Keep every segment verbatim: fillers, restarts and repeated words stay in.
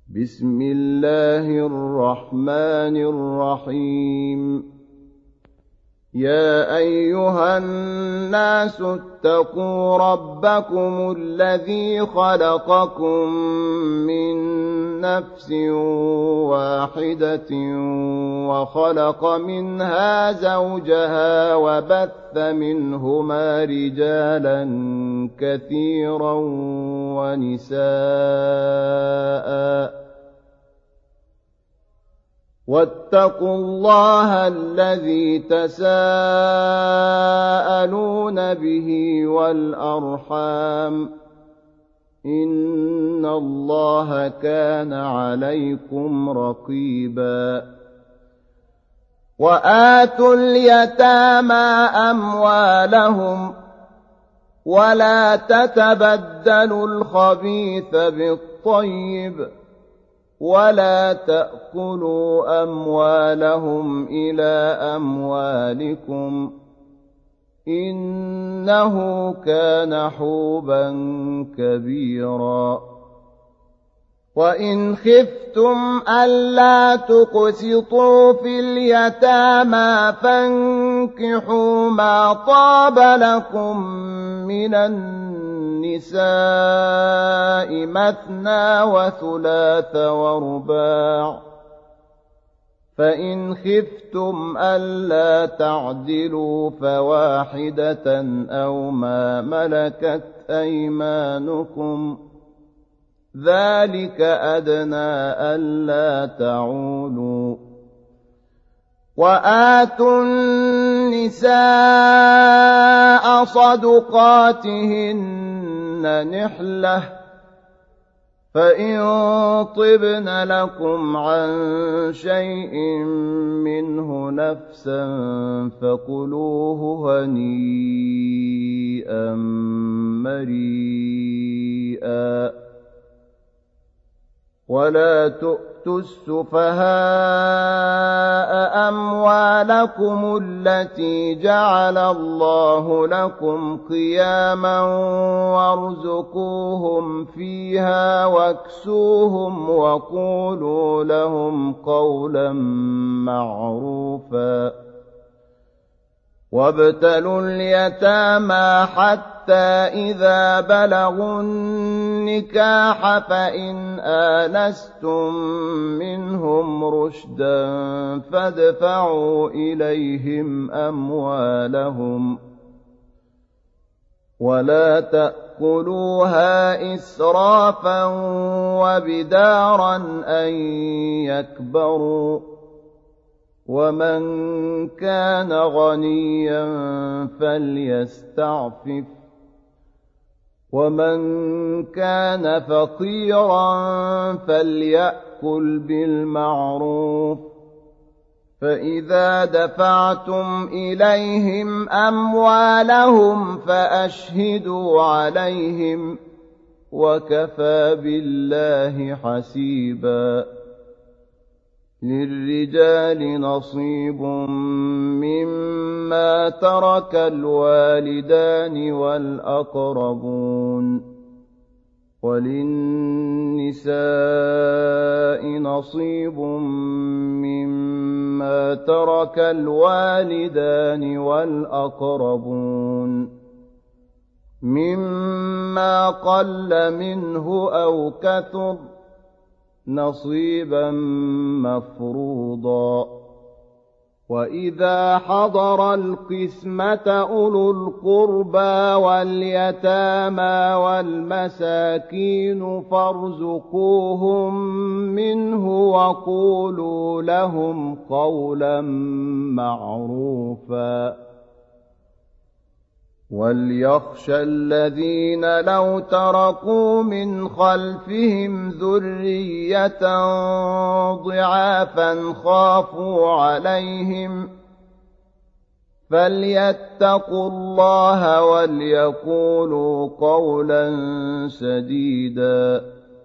بسم الله الرحمن الرحيم يا أيها الناس اتقوا ربكم الذي خلقكم من نفس واحدة وخلق منها زوجها وبث منهما رجالا كثيرا ونساء واتقوا الله الذي تساءلون به والأرحام إن الله كان عليكم رقيبا وآتوا اليتامى أموالهم ولا تتبدلوا الخبيث بالطيب ولا تأكلوا أموالهم إلى أموالكم إنه كان حوبا كبيرا وإن خفتم ألا تقسطوا في اليتامى فانكحوا ما طاب لكم من النساء مثنى وثلاث ورباع فإن خفتم ألا تعدلوا فواحدة أو ما ملكت أيمانكم ذلك أدنى ألا تعولوا وآتوا النساء صدقاتهن نحلة فإن طبن لكم عن شيء منه نفسا فكلوه هنيئا مريئا ولا تؤتوا السفهاء أموالكم التي جعل الله لكم قياما وارزقوهم فيها واكسوهم وقولوا لهم قولا معروفا وابتلوا اليتامى حتى إذا بلغوا النكاح فإن آنستم منهم رشدا فادفعوا إليهم أموالهم ولا تأكلوها إسرافا وبدارا أن يكبروا ومن كان غنيا فليستعفف ومن كان فقيرا فليأكل بالمعروف فإذا دفعتم إليهم أموالهم فأشهدوا عليهم وكفى بالله حسيبا للرجال نصيب مما ترك الوالدان والأقربون وللنساء نصيب مما ترك الوالدان والأقربون مما قل منه أو كثر نصيبا مفروضا وإذا حضر القسمة أولو القربى واليتامى والمساكين فارزقوهم منه وقولوا لهم قولا معروفا وليخشى الذين لو تركوا من خلفهم ذرية ضعافا خافوا عليهم فليتقوا الله وليقولوا قولا سديدا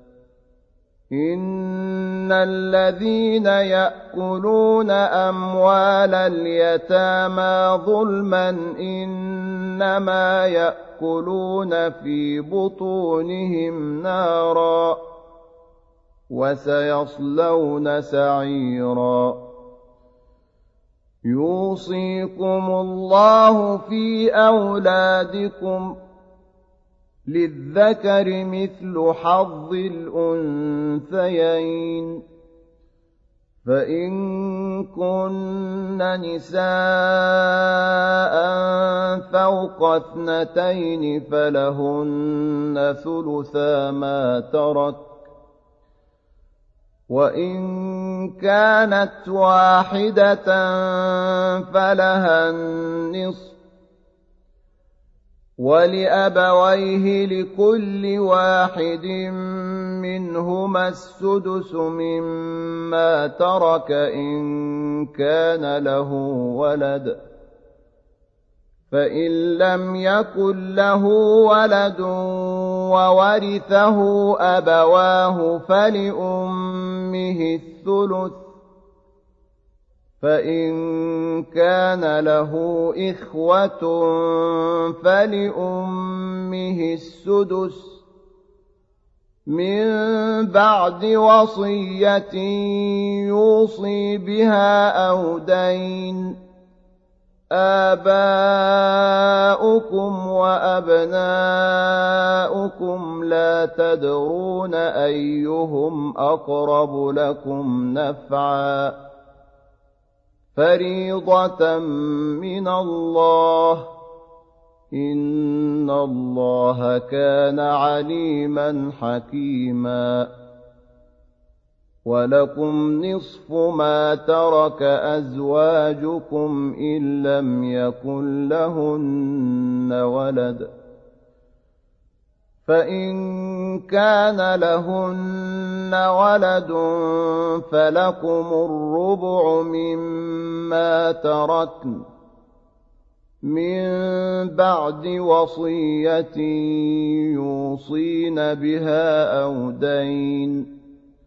إن الذين يأكلون أموال اليتامى ظلما إنما يأكلون في بطونهم نارا وسيصلون سعيرا يوصيكم الله في أولادكم للذكر مثل حظ الأنثيين فإن كن نساء فوق اثنتين فلهن ثلثا ما ترك وإن كانت واحدة فلها النصف ولأبويه لكل واحد منهما السدس مما ترك إن كان له ولد فإن لم يكن له ولد وورثه أبواه فلأمه الثلث فإن كان له إخوة فلأمه السدس من بعد وصية يوصي بها أو دين آباؤكم وأبناؤكم لا تدرون أيهم أقرب لكم نفعا فريضة من الله إن الله كان عليما حكيما ولكم نصف ما ترك أزواجكم إن لم يكن لهن ولد فإن كان لهن ولد فلكم الربع مما تركن من بعد وصية يوصين بها أو دين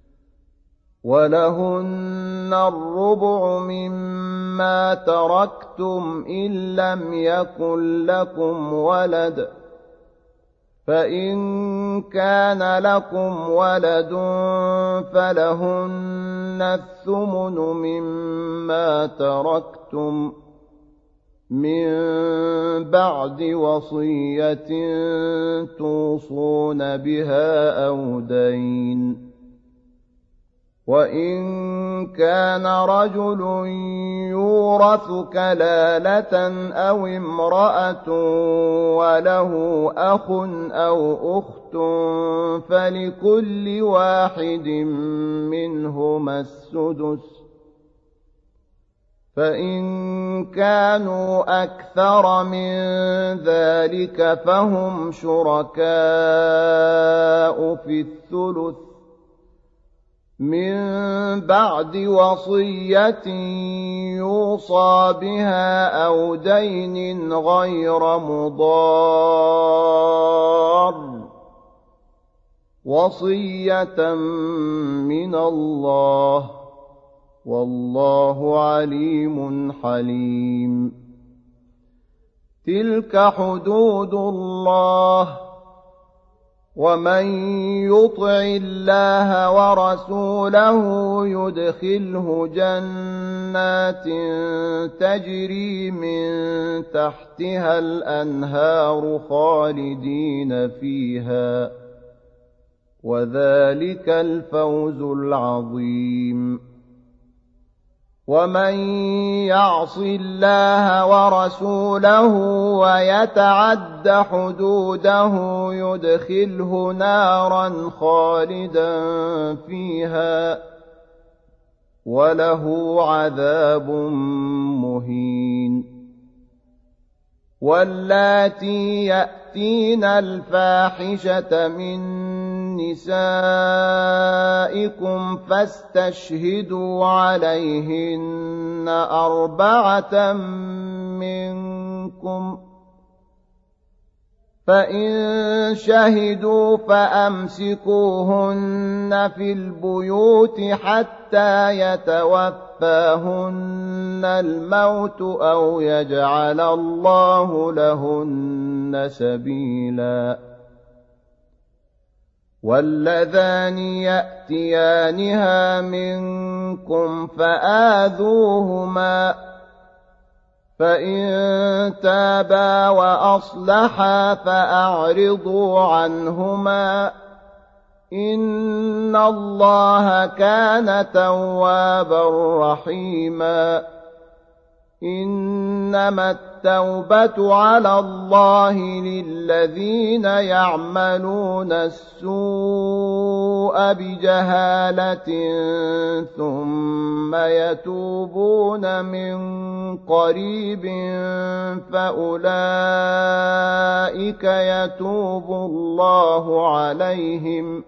ولهن الربع مما تركتم إن لم يكن لكم ولد فإن كان لكم ولد فلهن الثمن مما تركتم من بعد وصية توصون بها أو دين وإن كان رجل يورث كلالة أو امرأة وله أخ أو أخت فلكل واحد منهما السدس فإن كانوا أكثر من ذلك فهم شركاء في الثلث من بعد وصية يوصى بها أو دين غير مضار وصية من الله والله عليم حليم تلك حدود الله ومن يطع الله ورسوله يدخله جنات تجري من تحتها الأنهار خالدين فيها وذلك الفوز العظيم ومن يعص الله ورسوله ويتعد حدوده يدخله نارا خالدا فيها وله عذاب مهين واللاتي يأتين الفاحشة من نسائكم فاستشهدوا عليهن أربعة منكم فإن شهدوا فأمسكوهن في البيوت حتى يتوفاهن الموت أو يجعل الله لهن سبيلا واللذان يأتيانها منكم فآذوهما فإن تابا وأصلحا فأعرضوا عنهما إن الله كان توابا رحيما إنما التوبة على الله للذين يعملون السوء بجهالة ثم يتوبون من قريب فأولئك يتوب الله عليهم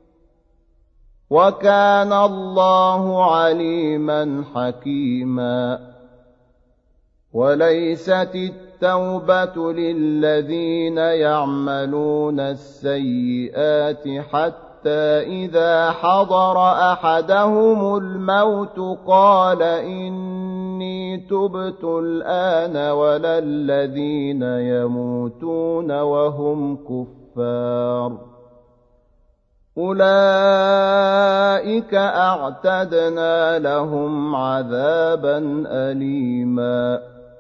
وكان الله عليما حكيما وليست التوبة للذين يعملون السيئات حتى إذا حضر أحدهم الموت قال إني تبت الآن ولا الذين يموتون وهم كفار أولئك أعتدنا لهم عذابا أليما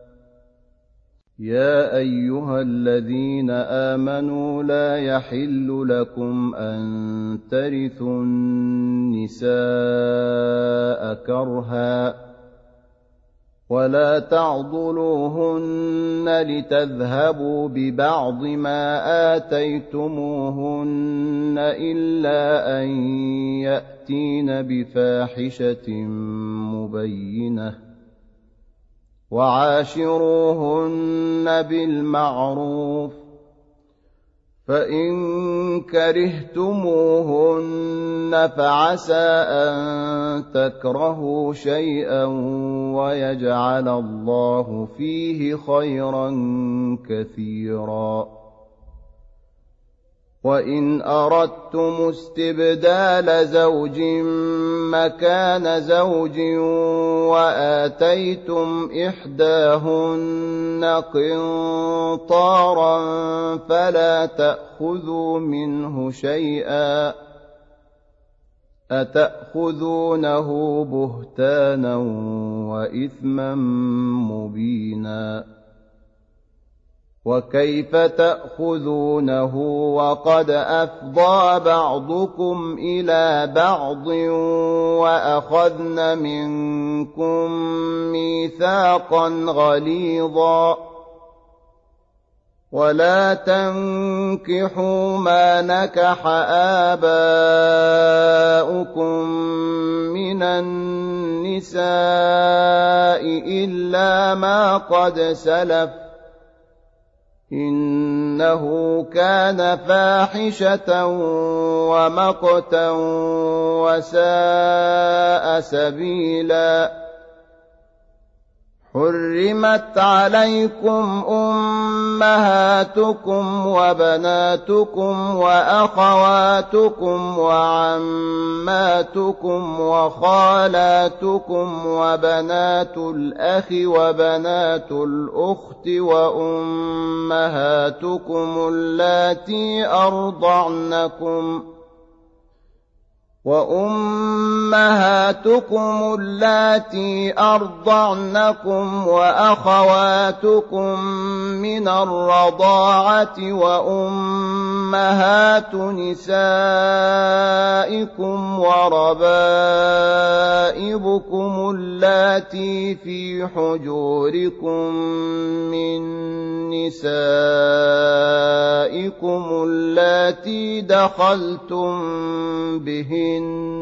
يا أيها الذين آمنوا لا يحل لكم أن ترثوا النساء كرها ولا تعضلوهن لتذهبوا ببعض ما آتيتموهن إلا أن يأتين بفاحشة مبينة وعاشروهن بالمعروف فإن كرهتموهن فعسى أن تكرهوا شيئا ويجعل الله فيه خيرا كثيرا وإن أردتم استبدال زوج مكان زوج وآتيتم إحداهن قنطارا فلا تأخذوا منه شيئا أتأخذونه بهتانا وإثما مبينا وكيف تأخذونه وقد أفضى بعضكم إلى بعض وأخذن منكم ميثاقا غليظا ولا تنكحوا ما نكح آباؤكم من النساء إلا ما قد سلف إنه كان فاحشة ومقتا وساء سبيلا حرمت عليكم أمهاتكم وبناتكم وأخواتكم وعماتكم وخالاتكم وبنات الأخ وبنات الأخت وأمهاتكم اللاتي أرضعنكم وأمهاتكم اللاتي أرضعنكم وأخواتكم من الرضاعة وأمهات نسائكم وربائبكم اللاتي في حجوركم من نسائكم اللاتي دخلتم بهن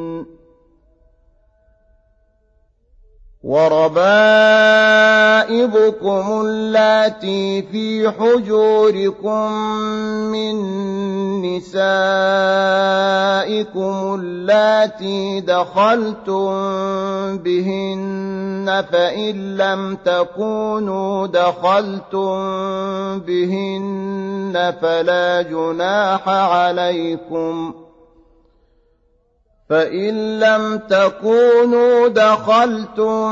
وربائبكم اللاتي في حجوركم من نسائكم اللاتي دخلتم بهن فإن لم تكونوا دخلتم بهن فلا جناح عليكم فإن لم تكونوا دخلتم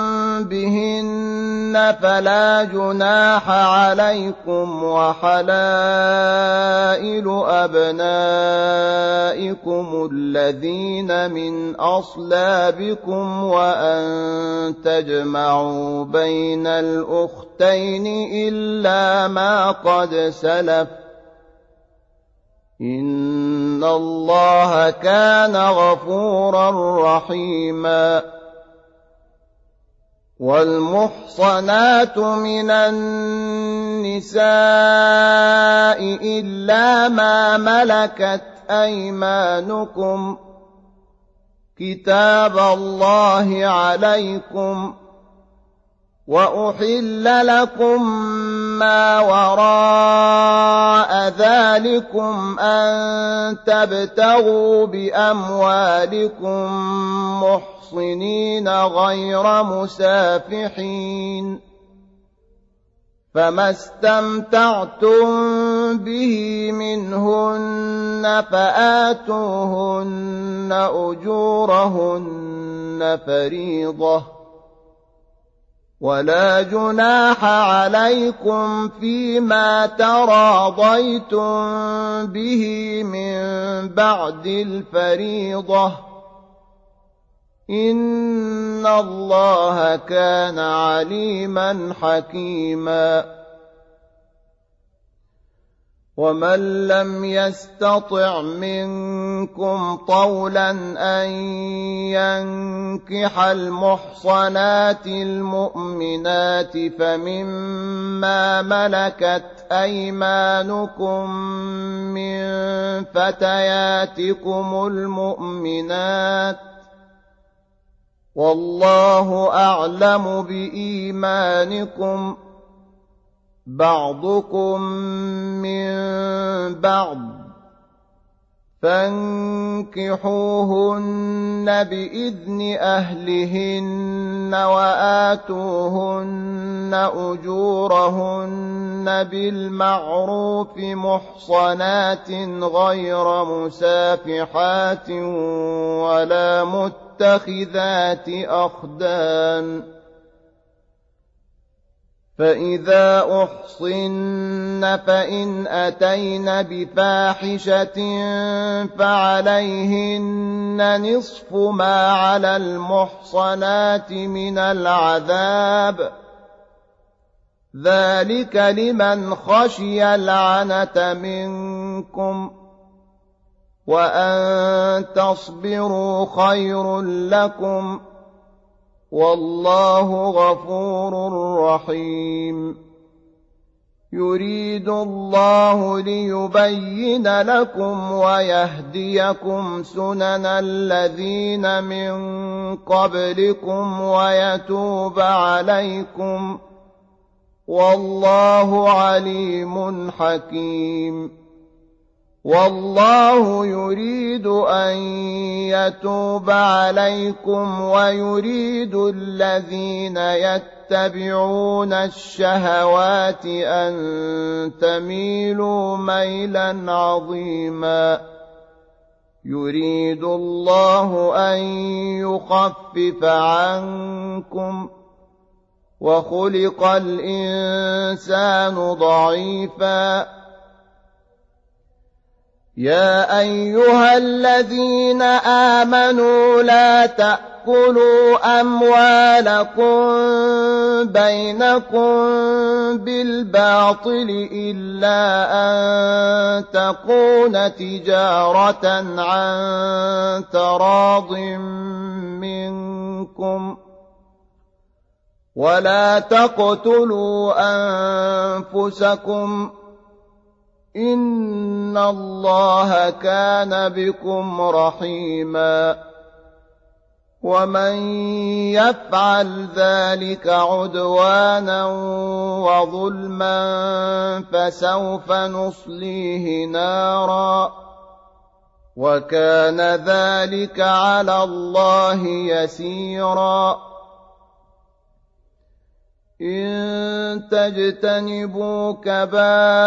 بهن فلا جناح عليكم وحلائل أبنائكم الذين من أصلابكم وأن تجمعوا بين الأختين إلا ما قد سلف إن الله كان غفورا رحيما والمحصنات من النساء إلا ما ملكت أيمانكم كتاب الله عليكم وأحل لكم ما وراء ذلكم أن تبتغوا بأموالكم محصنين غير مسافحين فما استمتعتم به منهن فآتوهن أجورهن فريضة ولا جناح عليكم فيما تراضيتم به من بعد الفريضة إن الله كان عليما حكيما ومن لم يستطع منكم طولا أن ينكح المحصنات المؤمنات فمما ملكت أيمانكم من فتياتكم المؤمنات والله أعلم بإيمانكم بعضكم من بعض فانكحوهن بإذن أهلهن وآتوهن أجورهن بالمعروف محصنات غير مسافحات ولا متخذات أخدان فإذا أحصن فإن أتين بفاحشة فعليهن نصف ما على المحصنات من العذاب ذلك لمن خشي العنة منكم وأن تصبروا خير لكم والله غفور رحيم يريد الله ليبين لكم ويهديكم سنن الذين من قبلكم ويتوب عليكم والله عليم حكيم والله يريد أن يتوب عليكم ويريد الذين يتبعون الشهوات أن تميلوا ميلا عظيما يريد الله أن يخفف عنكم وخلق الإنسان ضعيفا يا أيها الذين آمنوا لا تأكلوا أموالكم بينكم بالباطل إلا أن تكون تجارة عن تراض منكم ولا تقتلوا أنفسكم إن الله كان بكم رحيما ومن يفعل ذلك عدوانا وظلما فسوف نصليه نارا وكان ذلك على الله يسيرا إن تجتنبوا كبائر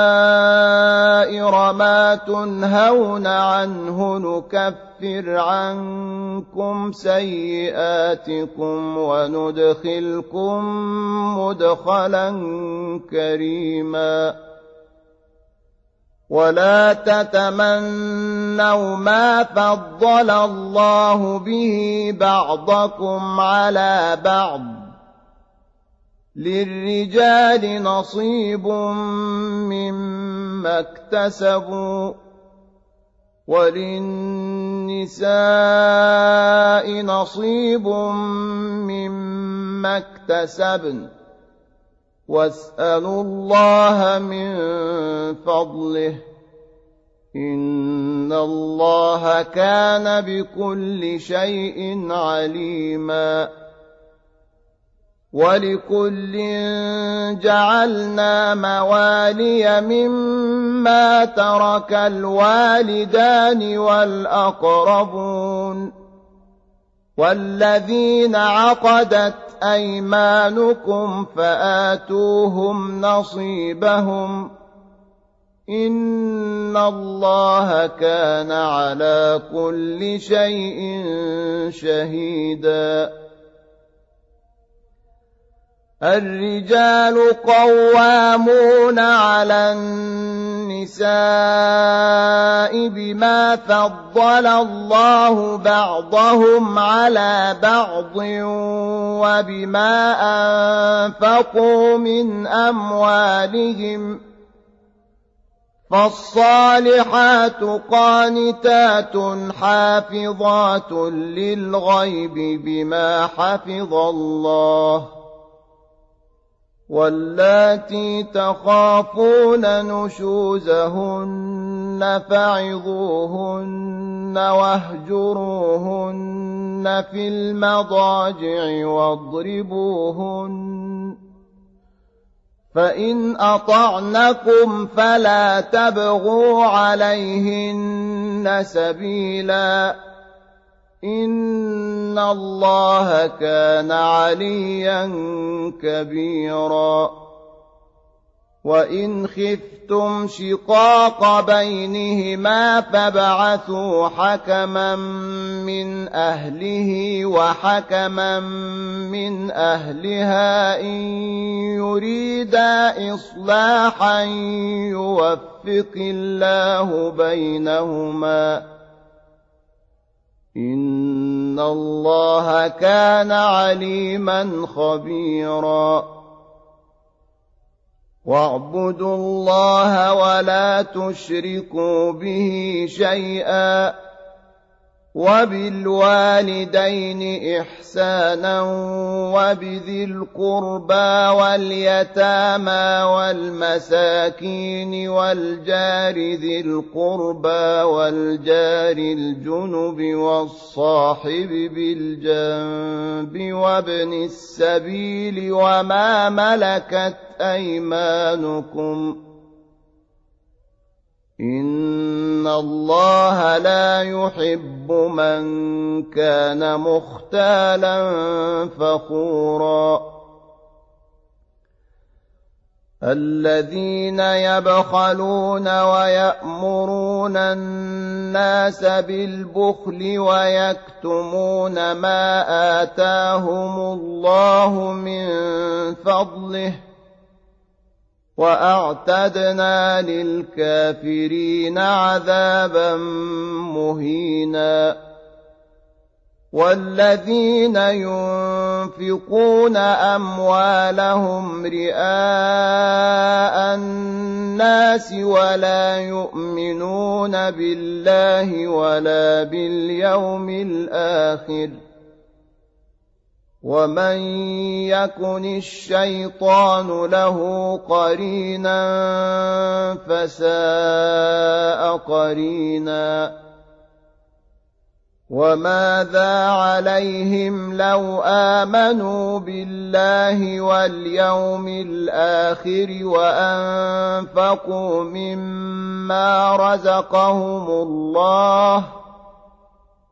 ما تنهون عنه نكفر عنكم سيئاتكم وندخلكم مدخلا كريما ولا تتمنوا ما فضل الله به بعضكم على بعض للرجال نصيب مما اكتسبوا وللنساء نصيب مما اكتسبن واسألوا الله من فضله إن الله كان بكل شيء عليما ولكل جعلنا موالي مما ترك الوالدان والأقربون والذين عقدت أيمانكم فآتوهم نصيبهم إن الله كان على كل شيء شهيدا الرجال قوامون على النساء بما فضل الله بعضهم على بعض وبما أنفقوا من أموالهم فالصالحات قانتات حافظات للغيب بما حفظ الله واللاتي تخافون نشوزهن فعظوهن واهجروهن في المضاجع واضربوهن فإن أطعنكم فلا تبغوا عليهن سبيلا إن الله كان عليا كبيرا وإن خفتم شقاق بينهما فابعثوا حكما من أهله وحكما من أهلها إن يريدا إصلاحا يوفق الله بينهما إن الله كان عليما خبيرا واعبدوا الله ولا تشركوا به شيئا وبالوالدين إحسانا وبذي القربى واليتامى والمساكين والجار ذي القربى والجار الجنب والصاحب بالجنب وابن السبيل وما ملكت أيمانكم إن الله لا يحب من كان مختالا فخورا الذين يبخلون ويأمرون الناس بالبخل ويكتمون ما آتاهم الله من فضله وأعتدنا للكافرين عذابا مهينا والذين ينفقون أموالهم رئاء الناس ولا يؤمنون بالله ولا باليوم الآخر ومن يكن الشيطان له قرينا فساء قرينا وماذا عليهم لو آمنوا بالله واليوم الآخر وأنفقوا مما رزقهم الله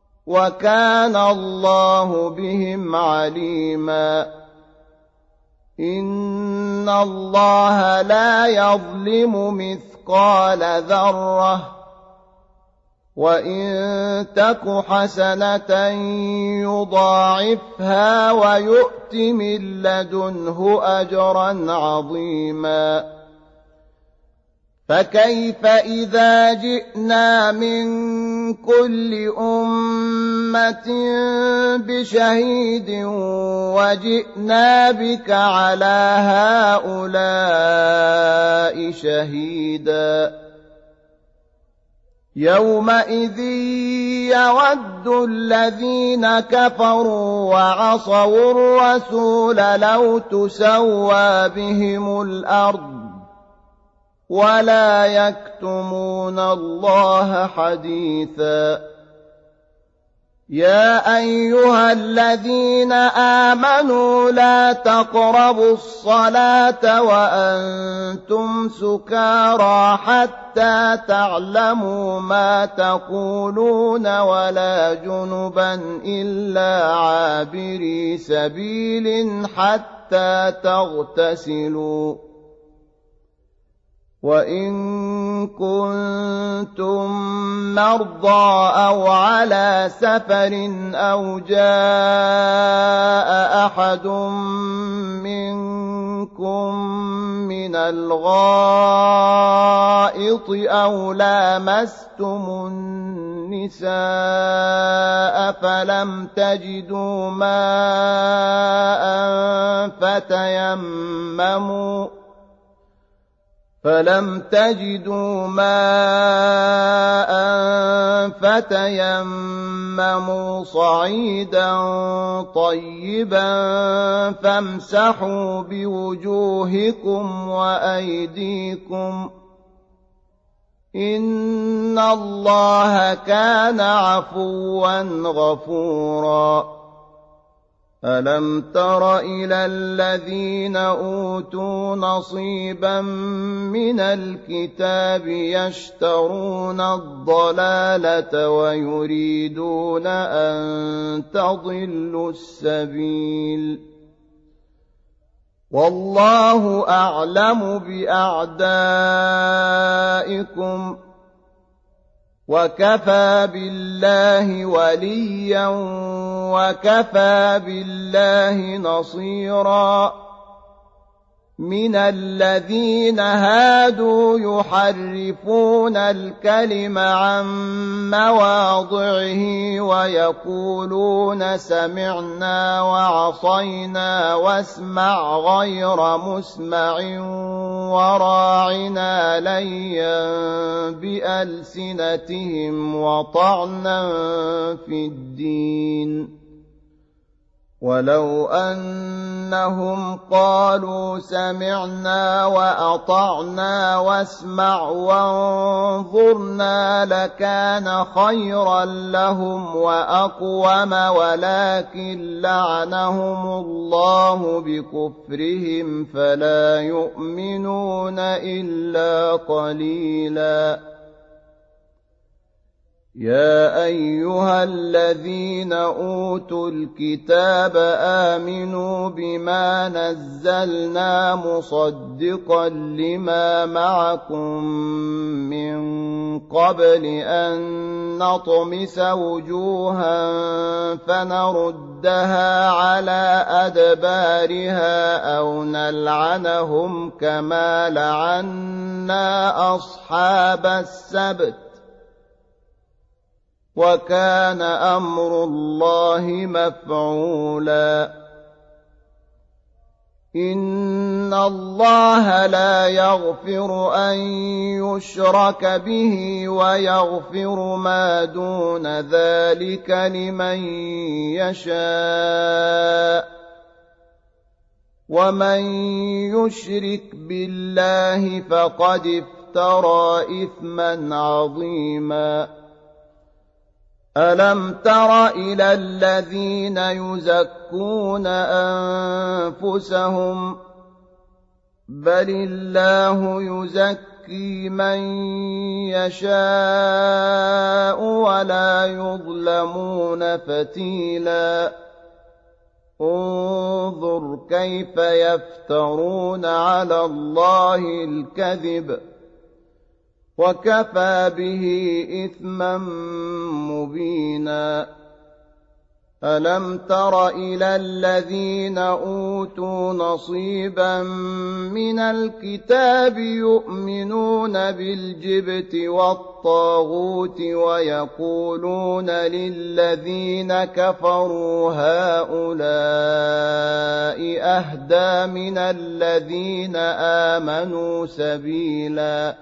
وكان الله بهم عليما إن الله لا يظلم مثقال ذرة وإن تك حسنة يضاعفها ويؤت من لدنه أجرا عظيما فكيف إذا جئنا من كل أمة بشهيد وجئنا بك على هؤلاء شهيدا يومئذ يود الذين كفروا وعصوا الرسول لو تسوى بهم الأرض ولا يكتمون الله حديثا يا أيها الذين آمنوا لا تقربوا الصلاة وأنتم سكارى حتى تعلموا ما تقولون ولا جنبا إلا عابري سبيل حتى تغتسلوا وإن كنتم مرضى أو على سفر أو جاء أحد منكم من الغائط أو لامستم النساء فلم تجدوا ماء فتيمموا فلم تجدوا ماء فتيمموا صعيدا طيبا فامسحوا بوجوهكم وأيديكم إن الله كان عفوا غفورا ألم تر إلى الذين أوتوا نصيبا من الكتاب يشترون الضلالة ويريدون أن تضلوا السبيل والله أعلم بأعدائكم وكفى بالله وليا وكفى بالله نصيرا من الذين هادوا يحرفون الكلم عن مواضعه ويقولون سمعنا وعصينا واسمع غير مسمع وراعنا ليا بألسنتهم وطعنا في الدين ولو أنهم قالوا سمعنا وأطعنا واسمع وانظرنا لكان خيرا لهم وأقوم ولكن لعنهم الله بكفرهم فلا يؤمنون إلا قليلا يا أيها الذين أوتوا الكتاب آمنوا بما نزلنا مصدقا لما معكم من قبل أن نطمس وجوها فنردها على أدبارها أو نلعنهم كما لعنا أصحاب السبت وكان أمر الله مفعولا إن الله لا يغفر أن يشرك به ويغفر ما دون ذلك لمن يشاء ومن يشرك بالله فقد افترى إثما عظيما ألم تر إلى الذين يزكون أنفسهم بل الله يزكي من يشاء ولا يظلمون فتيلا انظر كيف يفترون على الله الكذب وكفى به إثما مبينا ألم تر إلى الذين أوتوا نصيبا من الكتاب يؤمنون بالجبت والطاغوت ويقولون للذين كفروا هؤلاء أهدى من الذين آمنوا سبيلا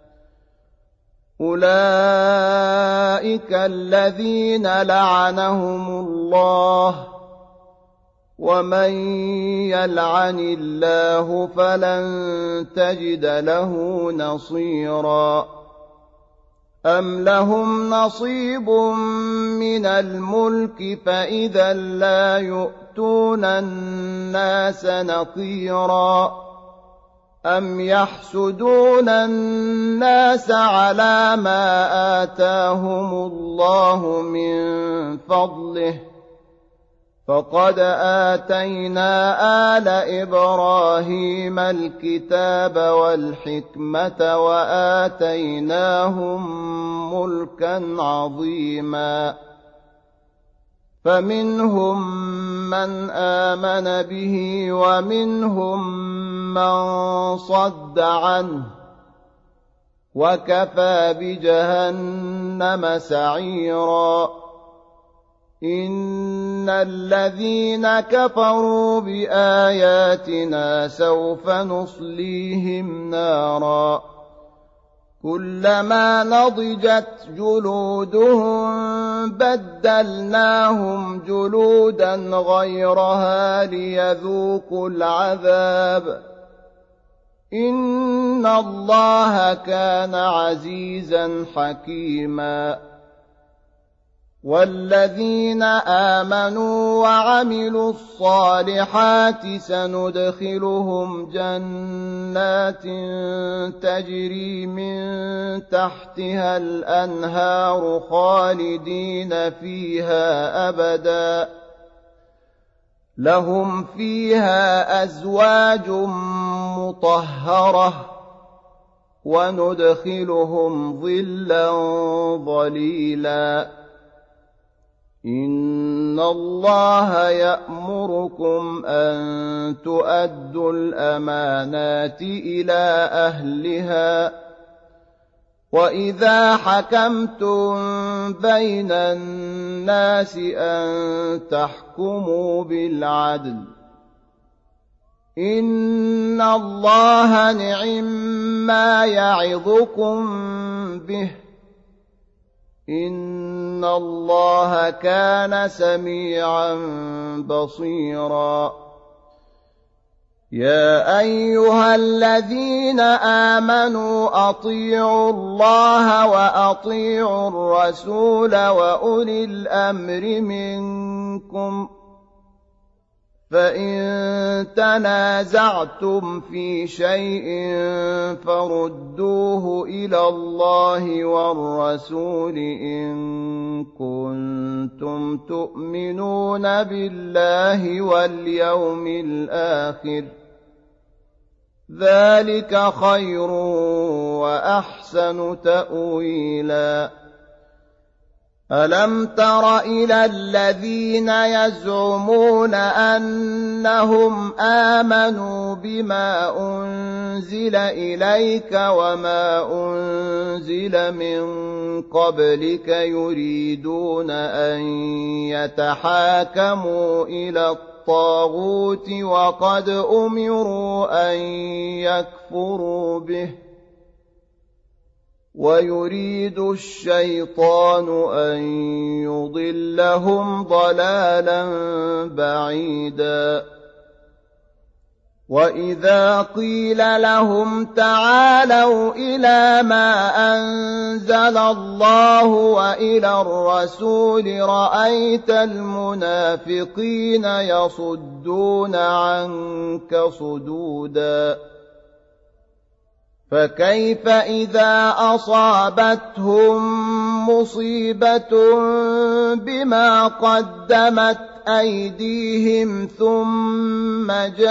أولئك الذين لعنهم الله ومن يلعن الله فلن تجد له نصيرا أم لهم نصيب من الملك فإذا لا يؤتون الناس نقيرا أم يحسدون الناس على ما آتاهم الله من فضله فقد آتينا آل إبراهيم الكتاب والحكمة وآتيناهم ملكا عظيما فمنهم من آمن به ومنهم من صد عنه وكفى بجهنم سعيرا إن الذين كفروا بآياتنا سوف نصليهم نارا كلما نضجت جلودهم بدلناهم جلودا غيرها ليذوقوا العذاب إن الله كان عزيزا حكيما والذين آمنوا وعملوا الصالحات سندخلهم جنات تجري من تحتها الأنهار خالدين فيها أبدا لهم فيها أزواج مطهرة وندخلهم ظلا ظليلا إن الله يأمركم أن تؤدوا الأمانات إلى أهلها وإذا حكمتم بين الناس أن تحكموا بالعدل إن الله نعم ما يعظكم به إن الله كان سميعا بصيرا يا أيها الذين آمنوا أطيعوا الله وأطيعوا الرسول وأولي الأمر منكم فإن تنازعتم في شيء فردوه إلى الله والرسول إن كنتم تؤمنون بالله واليوم الآخر ذلك خير وأحسن تأويلا ألم تر إلى الذين يزعمون أنهم آمنوا بما أنزل إليك وما أنزل من قبلك يريدون أن يتحاكموا إلى الطاغوت وقد أمروا أن يكفروا به ويريد الشيطان أن يضلهم ضلالا بعيدا وإذا قيل لهم تعالوا إلى ما أنزل الله وإلى الرسول رأيت المنافقين يصدون عنك صدودا فكيف إذا أصابتهم مصيبة بما قدمت أيديهم ثم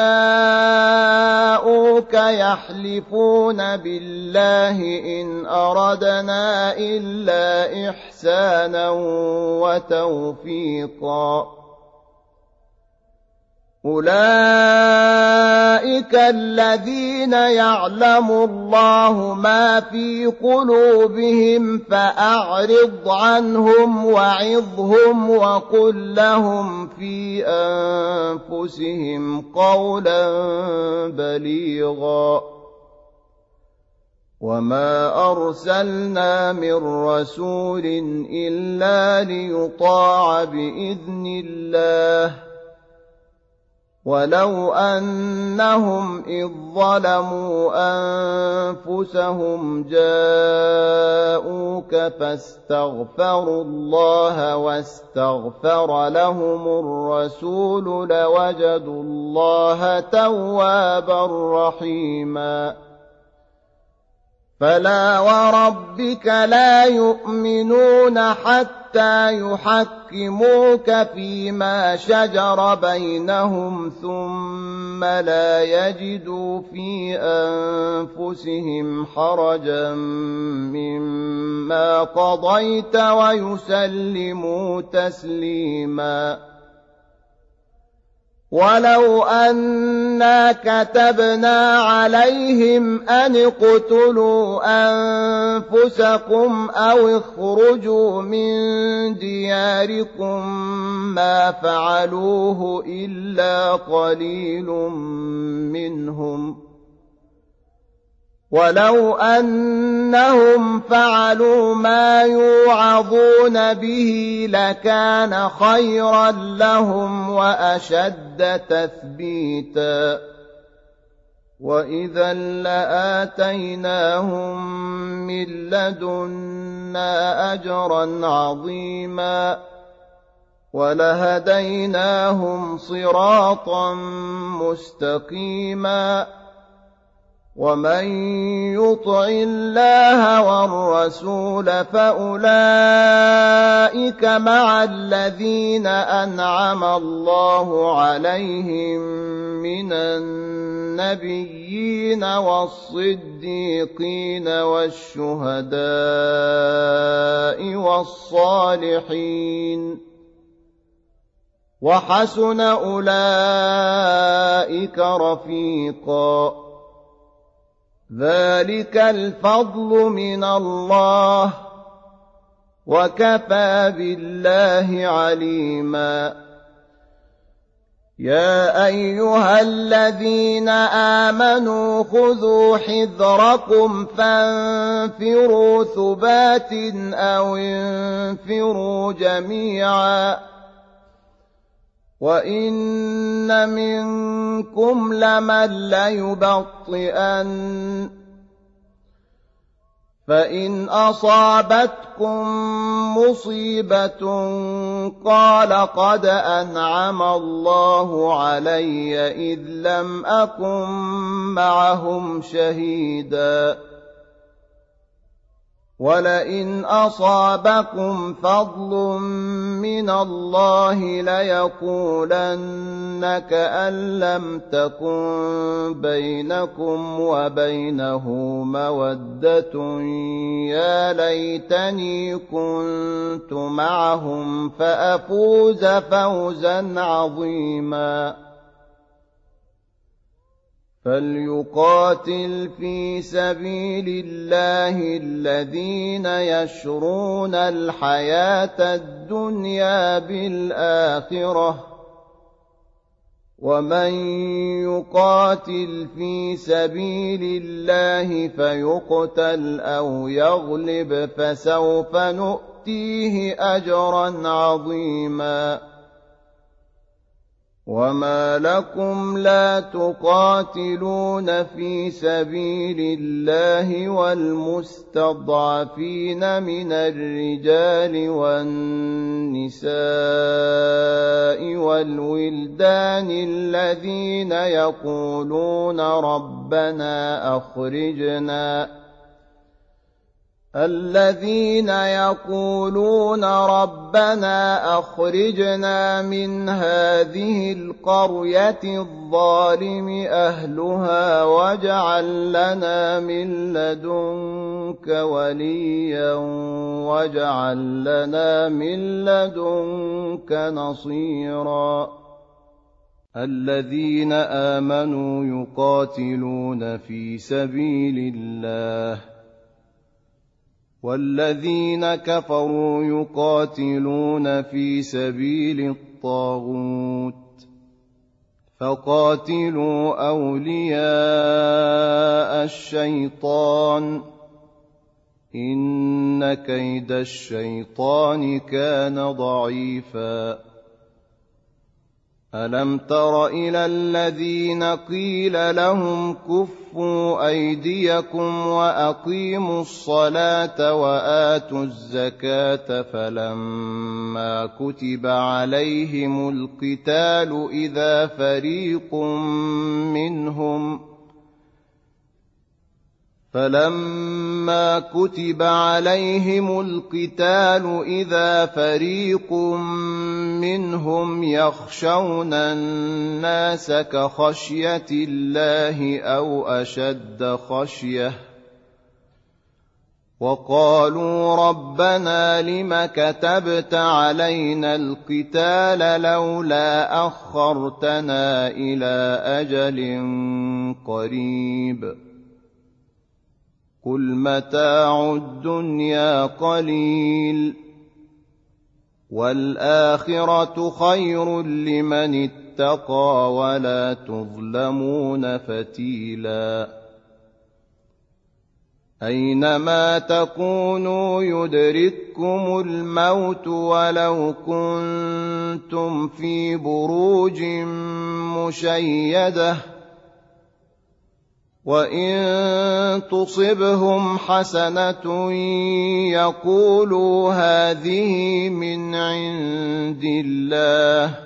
جاءوك يحلفون بالله إن أردنا إلا إحسانا وتوفيقا أولئك الذين يعلم الله ما في قلوبهم فأعرض عنهم وعظهم وقل لهم في أنفسهم قولا بليغا وما أرسلنا من رسول إلا ليطاع بإذن الله ولو أنهم إذ ظلموا أنفسهم جاءوك فاستغفروا الله واستغفر لهم الرسول لوجدوا الله توابا رحيما فلا وربك لا يؤمنون حتى يحكموك فيما شجر بينهم ثم لا يجدوا في أنفسهم حرجا مما قضيت ويسلموا تسليما ولو أنا كتبنا عليهم أن اقتلوا أنفسكم أو اخرجوا من دياركم ما فعلوه إلا قليل منهم ولو أنهم فعلوا ما يوعظون به لكان خيرا لهم وأشد تثبيتا وإذا لآتيناهم من لدنا أجرا عظيما ولهديناهم صراطا مستقيما ومن يطع الله والرسول فأولئك مع الذين أنعم الله عليهم من النبيين والصديقين والشهداء والصالحين وحسن أولئك رفيقا ذلك الفضل من الله وكفى بالله عليما يا أيها الذين آمنوا خذوا حذركم فانفروا ثبات أو انفروا جميعا وإن منكم لمن ليبطئن فإن أصابتكم مصيبة قال قد أنعم الله علي إذ لم أكن معهم شهيدا ولئن أصابكم فضل من الله ليقولن كأن لم تكن بينكم وبينه مودة يا ليتني كنت معهم فأفوز فوزا عظيما فليقاتل في سبيل الله الذين يشرون الحياة الدنيا بالآخرة ومن يقاتل في سبيل الله فيقتل أو يغلب فسوف نؤتيه أجرا عظيما وما لكم لا تقاتلون في سبيل الله والمستضعفين من الرجال والنساء والولدان الذين يقولون ربنا أخرجنا الذين يقولون ربنا أخرجنا من هذه القرية الظالم أهلها واجعل لنا من لدنك وليا واجعل لنا من لدنك نصيرا الذين آمنوا يقاتلون في سبيل الله والذين كفروا يقاتلون في سبيل الطاغوت فقاتلوا أولياء الشيطان إن كيد الشيطان كان ضعيفا ألم تر إلى الذين قيل لهم كفوا أيديكم وأقيموا الصلاة وآتوا الزكاة فلما كتب عليهم القتال إذا فريق منهم فلما كتب عليهم القتال إذا فريق منهم يخشون الناس كخشية الله أو أشد خشية وقالوا ربنا لم كتبت علينا القتال لولا أخرتنا إلى أجل قريب قل متاع الدنيا قليل والآخرة خير لمن اتقى ولا تظلمون فتيلا أينما تكونوا يدرككم الموت ولو كنتم في بروج مشيدة وإن تصبهم حسنة يقولوا هذه من عند الله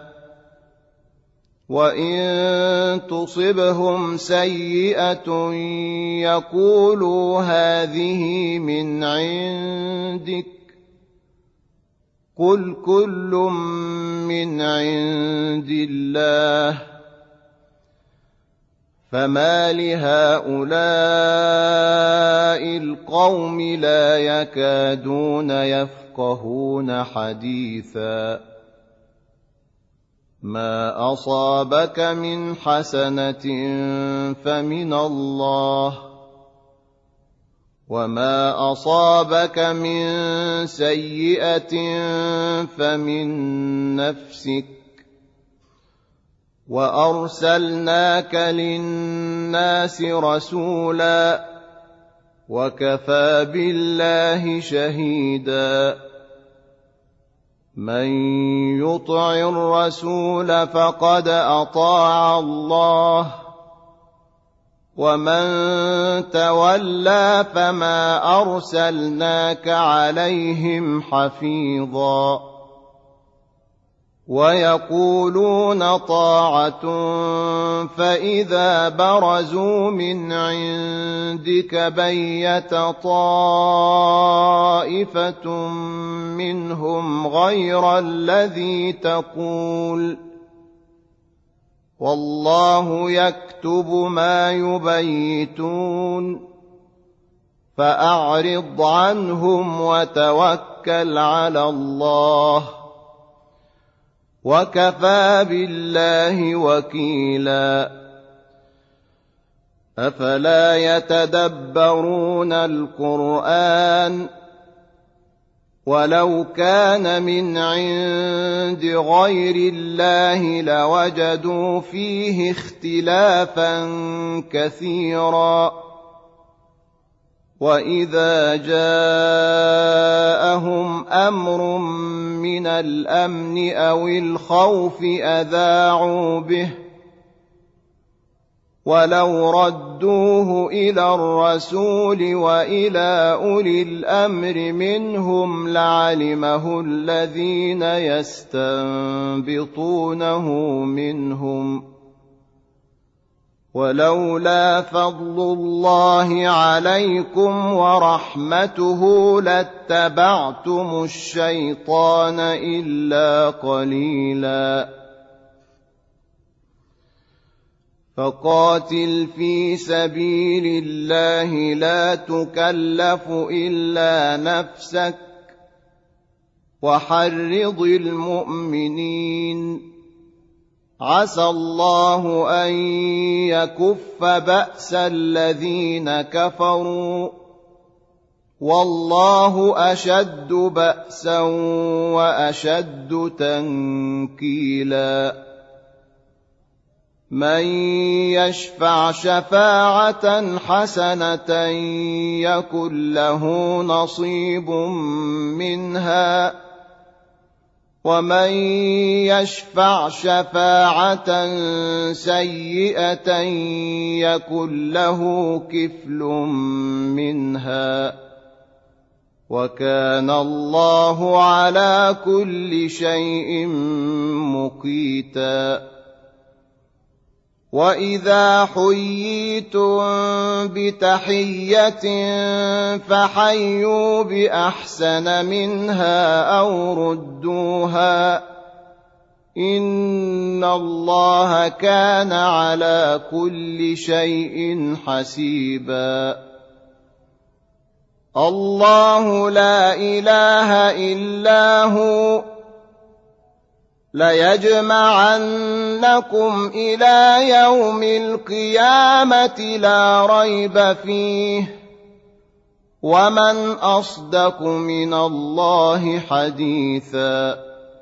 وإن تصبهم سيئة يقولوا هذه من عندك قل كل من عند الله فما لهؤلاء القوم لا يكادون يفقهون حديثا ما أصابك من حسنة فمن الله وما أصابك من سيئة فمن نفسك وأرسلناك للناس رسولا وكفى بالله شهيدا من يطع الرسول فقد أطاع الله ومن تولى فما أرسلناك عليهم حفيظا ويقولون طاعة فإذا برزوا من عندك بيت طائفة منهم غير الذي تقول والله يكتب ما يبيتون فأعرض عنهم وتوكل على الله وكفى بالله وكيلا أفلا يتدبرون القرآن ولو كان من عند غير الله لوجدوا فيه اختلافا كثيرا وإذا جاءهم أمر من الأمن أو الخوف أذاعوا به ولو ردوه إلى الرسول وإلى أولي الأمر منهم لعلمه الذين يستنبطونه منهم ولولا فضل الله عليكم ورحمته لاتبعتم الشيطان إلا قليلا فقاتل في سبيل الله لا تكلف إلا نفسك وحرض المؤمنين عسى الله أن يكف بأس الذين كفروا والله أشد بأسا وأشد تنكيلا من يشفع شفاعة حسنة يكن له نصيب منها ومن يشفع شفاعة سيئة يكن له كفل منها وكان الله على كل شيء مقيتا وإذا حييتم بتحية فحيوا بأحسن منها أو ردوها إن الله كان على كل شيء حسيبا الله لا إله إلا هو ليجمعنكم إلى يوم القيامة لا ريب فيه ومن أصدق من الله حديثا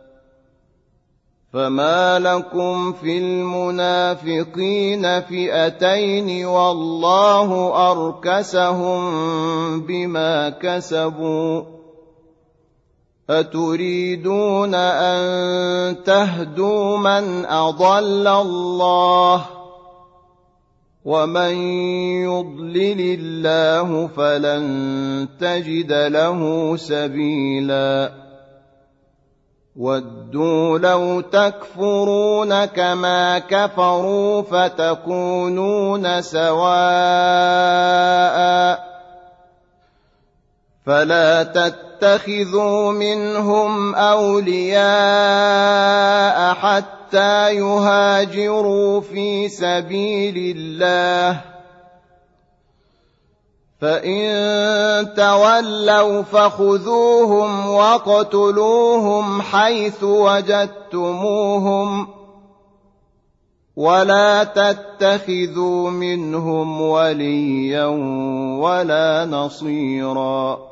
فما لكم في المنافقين فئتين والله أركسهم بما كسبوا أتريدون أن تهدوا من أضل الله ومن يضلل الله فلن تجد له سبيلا ودوا لو تكفرون كما كفروا فتكونون سواء فلا تتخذوا منهم أولياء حتى يهاجروا في سبيل الله فإن تولوا فخذوهم واقتلوهم حيث وجدتموهم ولا تتخذوا منهم وليا ولا نصيرا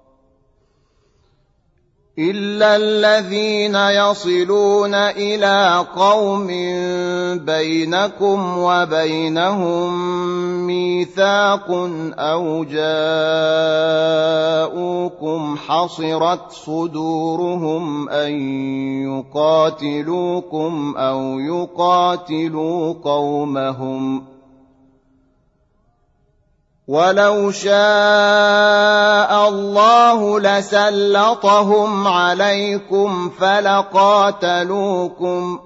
إلا الذين يصلون إلى قوم بينكم وبينهم ميثاق أو جاءوكم حصرت صدورهم أن يقاتلوكم أو يقاتلوا قومهم ولو شاء الله لسلطهم عليكم فلقاتلوكم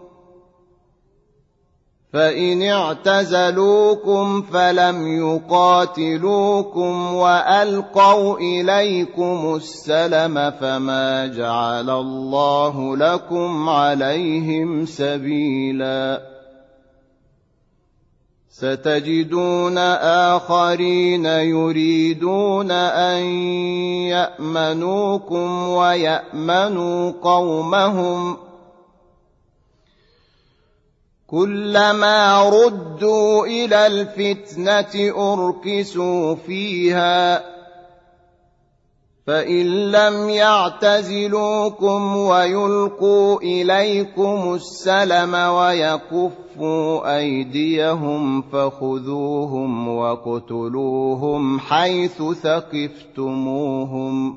فإن اعتزلوكم فلم يقاتلوكم وألقوا إليكم السلم فما جعل الله لكم عليهم سبيلا ستجدون آخرين يريدون أن يأمنوكم ويأمنوا قومهم كلما ردوا إلى الفتنة أركسوا فيها فإن لم يعتزلوكم ويلقوا إليكم السلم ويكفوا أيديهم فخذوهم واقتلوهم حيث ثقفتموهم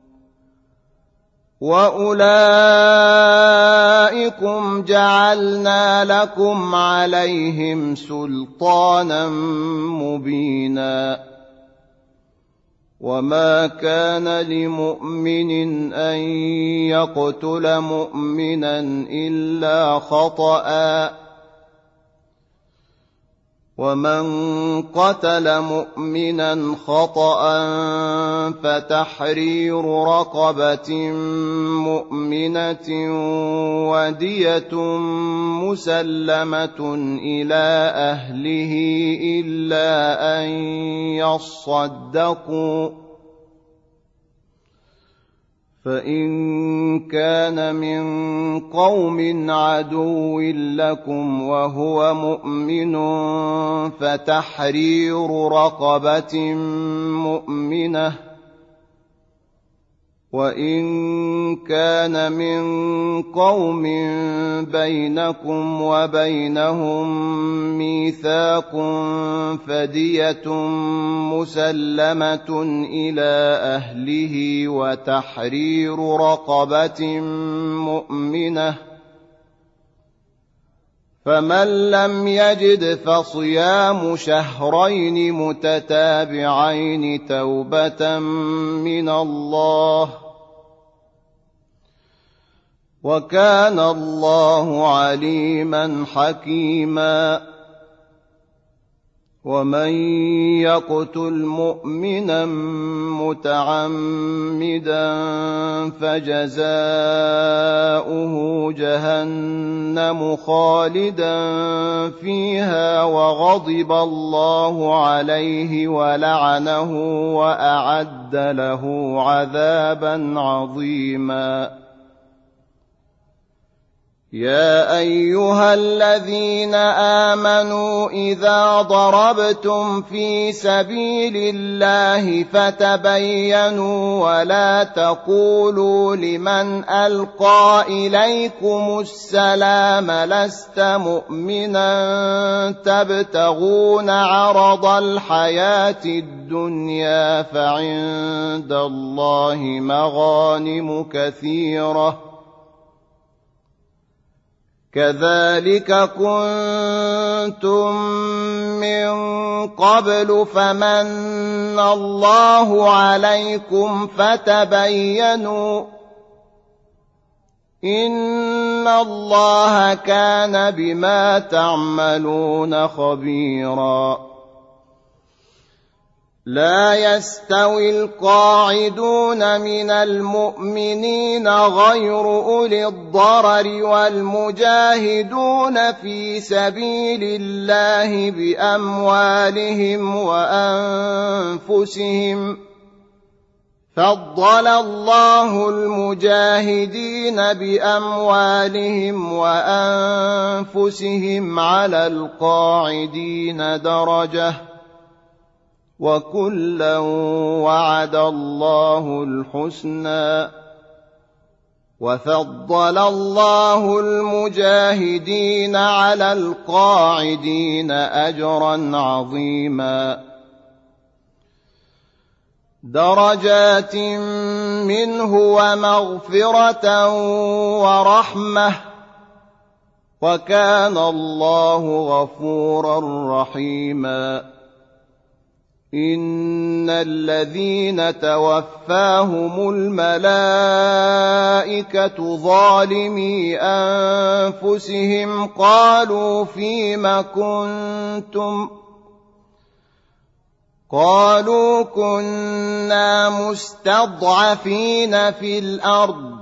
وأولئكم جعلنا لكم عليهم سلطانا مبينا وما كان لمؤمن أن يقتل مؤمنا إلا خطأ ومن قتل مؤمنا خطأ فتحرير رقبة مؤمنة ودية مسلمة إلى أهله إلا أن يصدقوا، فإن كان من قوم عدو لكم وهو مؤمن فتحرير رقبة مؤمنة، وإن كان من قوم بينكم وبينهم ميثاق فدية مسلمة إلى أهله وتحرير رقبة مؤمنة، فمن لم يجد فصيام شهرين متتابعين توبة من الله، وكان الله عليما حكيما. ومن يقتل مؤمنا متعمدا فجزاؤه جهنم خالدا فيها وغضب الله عليه ولعنه وأعد له عذابا عظيما. يا أيها الذين آمنوا إذا ضربتم في سبيل الله فتبينوا ولا تقولوا لمن ألقى إليكم السلام لست مؤمنا تبتغون عرض الحياة الدنيا فعند الله مغانم كثيرة، كذلك كنتم من قبل فمن الله عليكم فتبينوا إن الله كان بما تعملون خبيرا. لا يستوي القاعدون من المؤمنين غير أولي الضرر والمجاهدون في سبيل الله بأموالهم وأنفسهم، فضل الله المجاهدين بأموالهم وأنفسهم على القاعدين درجة، وكلا وعد الله الحسنى، وفضل الله المجاهدين على القاعدين أجرا عظيما. درجات منه ومغفرة ورحمة، وكان الله غفورا رحيما. إن الذين توفاهم الملائكة ظالمي أنفسهم قالوا فيم كنتم قالوا كنا مستضعفين في الأرض،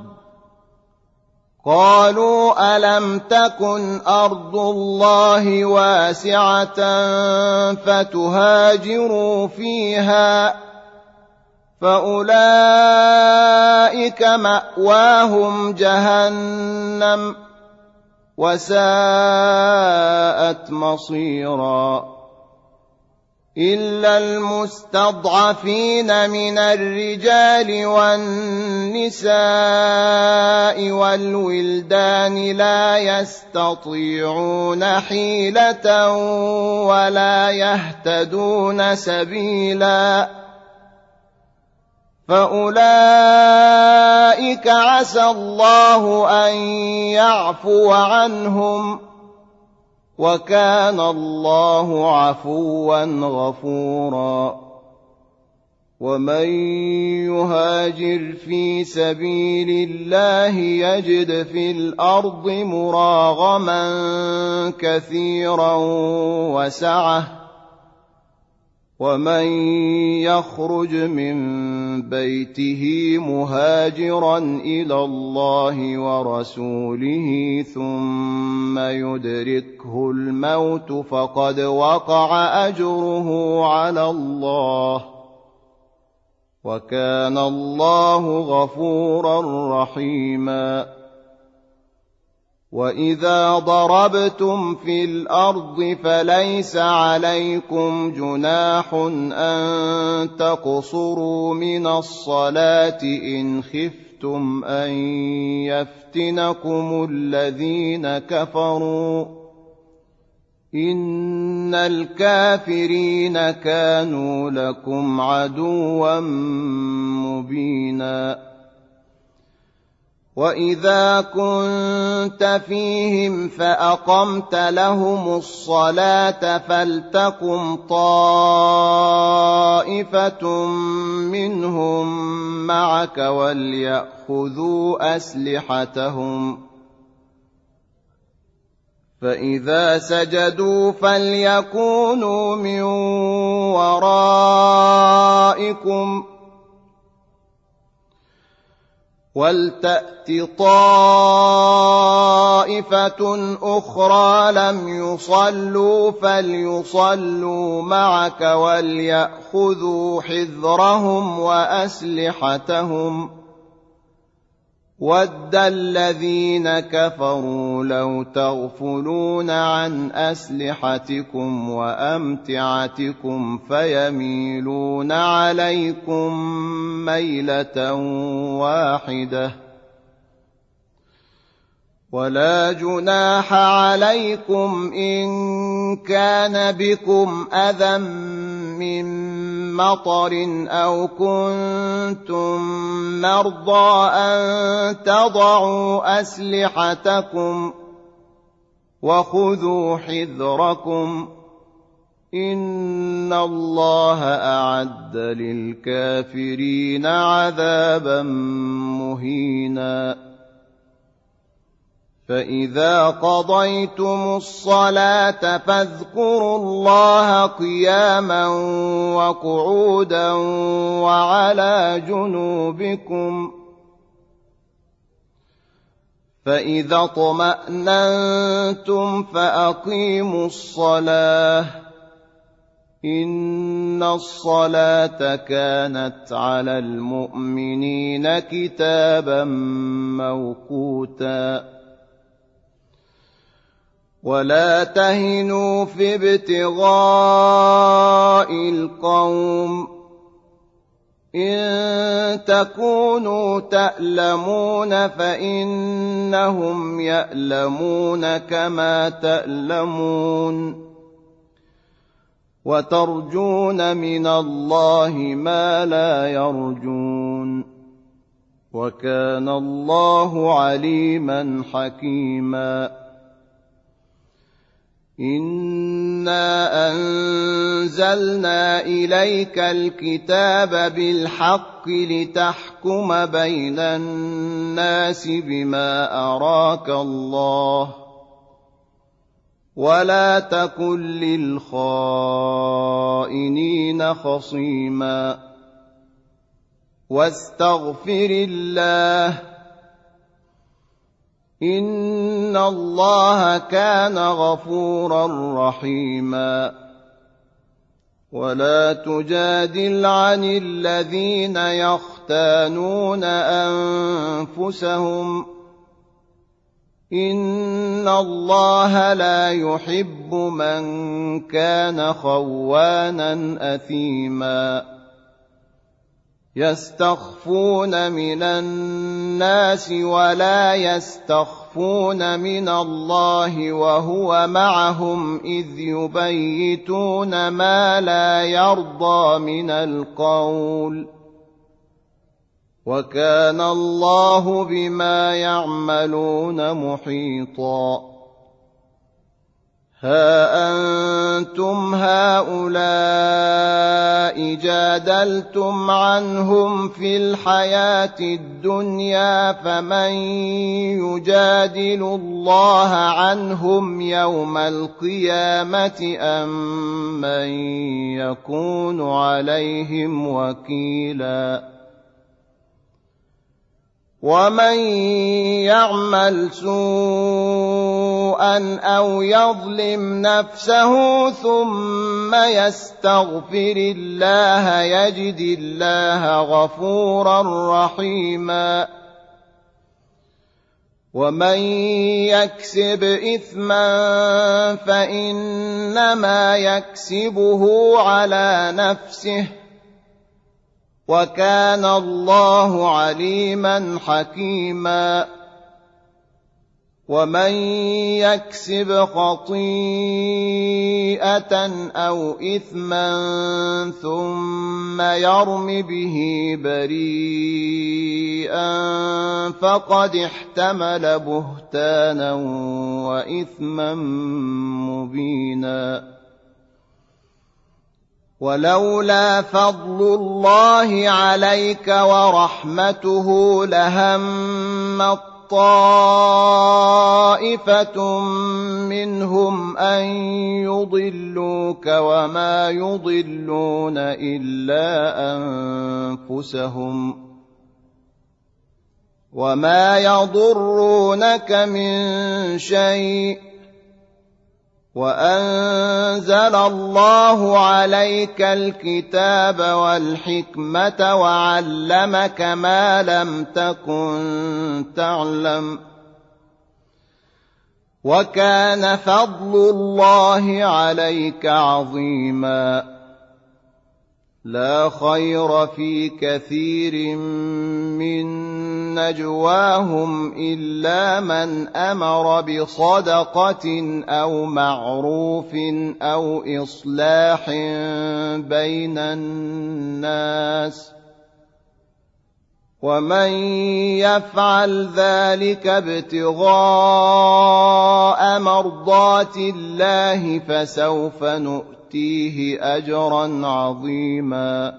قالوا ألم تكن أرض الله واسعة فتهاجروا فيها، فأولئك مأواهم جهنم وساءت مصيرا. إلا المستضعفين من الرجال والنساء والولدان لا يستطيعون حيلة ولا يهتدون سبيلا، فأولئك عسى الله أن يعفو عنهم، وكان الله عفوا غفورا. ومن يهاجر في سبيل الله يجد في الأرض مراغما كثيرا وسعة ومن يخرج من بيته مهاجرا إلى الله ورسوله ثم يدركه الموت فقد وقع أجره على الله وكان الله غفورا رحيما وإذا ضربتم في الأرض فليس عليكم جناح أن تقصروا من الصلاة إن خفتم أن يفتنكم الذين كفروا إن الكافرين كانوا لكم عدوا مبينا وإذا كنت فيهم فأقمت لهم الصلاة فلتقم طائفة منهم معك وليأخذوا أسلحتهم فإذا سجدوا فليكونوا من ورائكم ولتأت طائفة أخرى لم يصلوا فليصلوا معك وليأخذوا حذرهم وأسلحتهم ود الذين كفروا لو تغفلون عن أسلحتكم وأمتعتكم فيميلون عليكم ميلة واحدة ولا جناح عليكم إن كان بكم أذى من مطر أو كنتم مرضى أن تضعوا أسلحتكم وخذوا حذركم إن الله أعد للكافرين عذابا مهينا فإذا قضيتم الصلاة فاذكروا الله قياما وقعودا وعلى جنوبكم فإذا اطمأننتم فأقيموا الصلاة إن الصلاة كانت على المؤمنين كتابا موقوتا ولا تهنوا في ابتغاء القوم إن تكونوا تألمون فإنهم يألمون كما تألمون وترجون من الله ما لا يرجون وكان الله عليما حكيما إنا أنزلنا إليك الكتاب بالحق لتحكم بين الناس بما أراك الله ولا تكن للخائنين خصيما واستغفر الله إن الله كان غفورا رحيما ولا تجادل عن الذين يختانون أنفسهم إن الله لا يحب من كان خوانا أثيما يستخفون من الناس ولا يستخفون من الله وهو معهم إذ يبيتون ما لا يرضى من القول وكان الله بما يعملون محيطا ها أنتم هؤلاء جاهلون جادلتم عنهم في الحياة الدنيا فمن يجادل الله عنهم يوم القيامة أم من يكون عليهم وكيلا ومن يعمل سوءا أو يظلم نفسه ثم يستغفر الله يجد الله غفورا رحيما ومن يكسب إثما فإنما يكسبه على نفسه وكان الله عليما حكيما ومن يكسب خطيئة أو إثما ثم يرم به بريئا فقد احتمل بهتانا وإثما مبينا ولولا فضل الله عليك ورحمته لهم طائفة منهم أن يضلوك وما يضلون إلا أنفسهم وما يضرونك من شيء وأنزل الله عليك الكتاب والحكمة وعلمك ما لم تكن تعلم وكان فضل الله عليك عظيما لا خير في كثير من نجواهم إلا من أمر بصدقة أو معروف أو إصلاح بين الناس ومن يفعل ذلك ابتغاء مرضات الله فسوف نؤتيه أجرا عظيما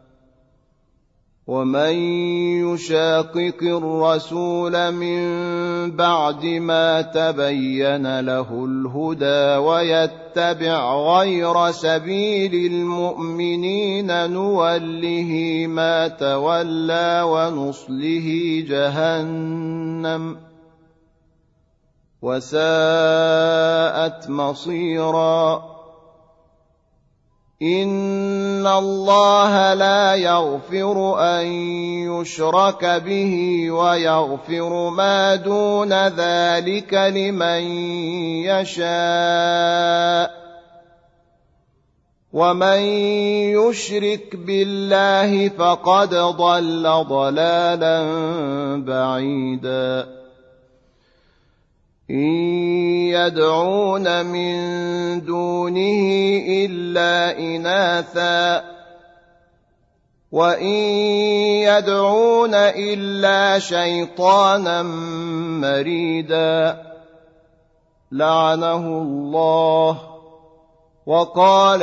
ومن يشاقق الرسول من بعد ما تبين له الهدى ويتبع غير سبيل المؤمنين نوله ما تولى ونصله جهنم وساءت مصيرا إن الله لا يغفر أن يشرك به ويغفر ما دون ذلك لمن يشاء ومن يشرك بالله فقد ضل ضلالا بعيدا إن يدعون من دونه إلا إناثا وإن يدعون إلا شيطانا مريدا لعنه الله وقال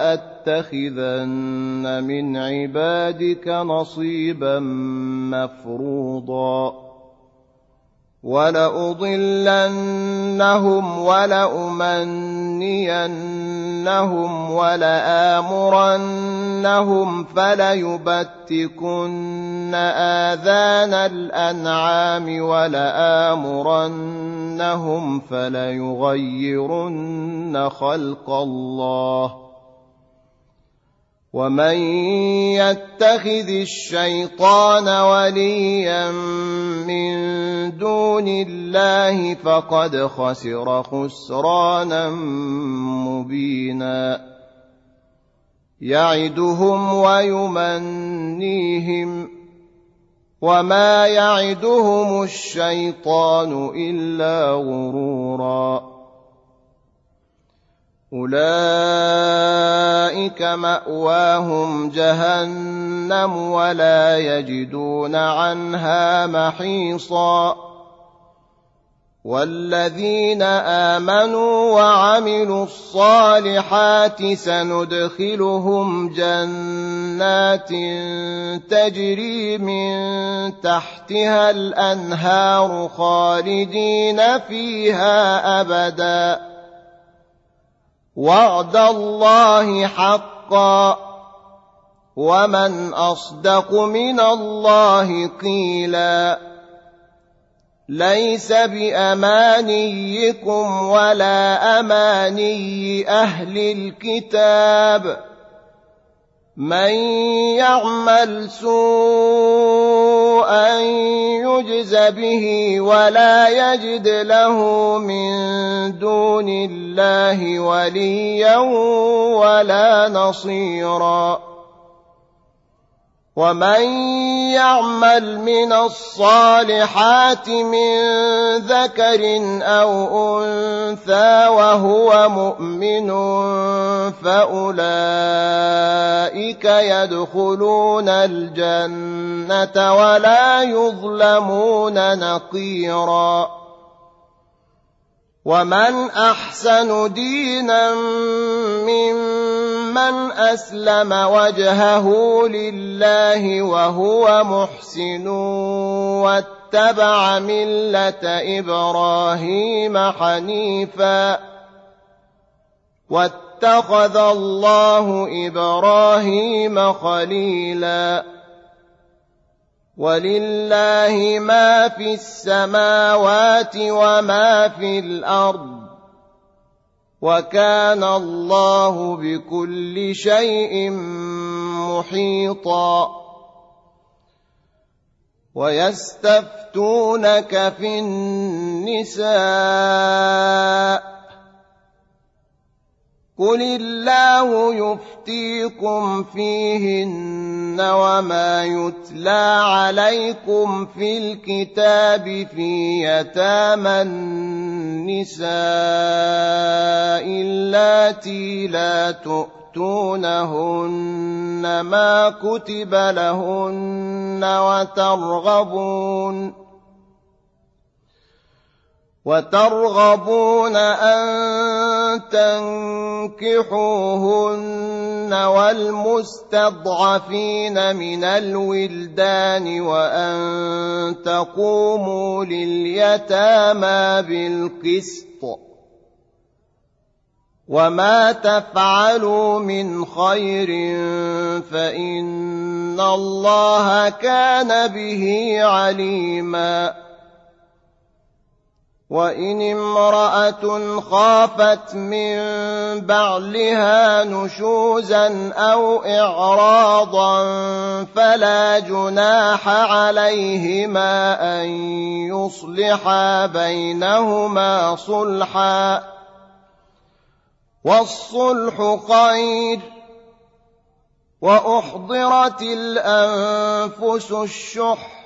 لأتخذن من عبادك نصيبا مفروضا ولأضلنهم ولأمنينهم ولآمرنهم فليبتكن آذان الأنعام ولآمرنهم فليغيرن خلق الله ومن يتخذ الشيطان وليا من دون الله فقد خسر خسرانا مبينا يعدهم ويمنيهم وما يعدهم الشيطان إلا غرورا أولئك مأواهم جهنم ولا يجدون عنها محيصا والذين آمنوا وعملوا الصالحات سندخلهم جنات تجري من تحتها الأنهار خالدين فيها أبدا وعد الله حقا ومن أصدق من الله قيلا ليس بأمانيكم ولا أماني أهل الكتاب من يعمل سوءا يجز به ولا يجد له من دون الله وليا ولا نصيرا ومن يعمل من الصالحات من ذكر أو أنثى وهو مؤمن فأولئك يدخلون الجنة ولا يظلمون نقيرا ومن أحسن دينا ممن أسلم وجهه لله وهو محسن واتبع ملة إبراهيم حنيفا واتخذ الله إبراهيم خليلا ولله ما في السماوات وما في الأرض وكان الله بكل شيء محيطا ويستفتونك في النساء قل الله يفتيكم فيهن وما يتلى عليكم في الكتاب في يتامى النساء اللاتي لا تؤتونهن ما كتب لهن وترغبون وترغبون أن تنكحوهن والمستضعفين من الولدان وأن تقوموا لليتامى بالقسط وما تفعلوا من خير فإن الله كان به عليما وإن امرأة خافت من بعلها نشوزا أو إعراضا فلا جناح عليهما أن يصلحا بينهما صلحا والصلح خير وأحضرت الأنفس الشح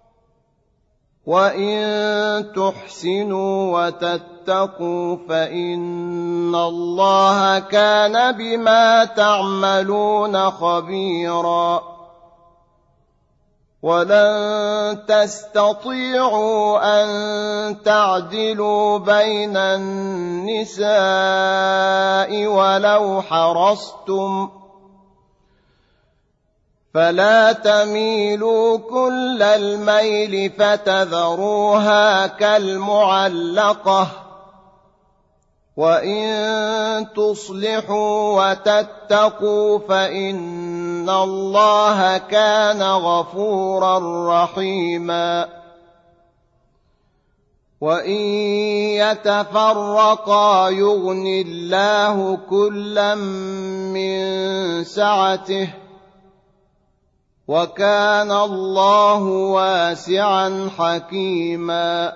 وإن تحسنوا وتتقوا فإن الله كان بما تعملون خبيرا ولن تستطيعوا أن تعدلوا بين النساء ولو حرصتم فلا تميلوا كل الميل فتذروها كالمعلقة وإن تصلحوا وتتقوا فإن الله كان غفورا رحيما وإن يتفرقا يغن الله كلا من سعته وكان الله واسعا حكيما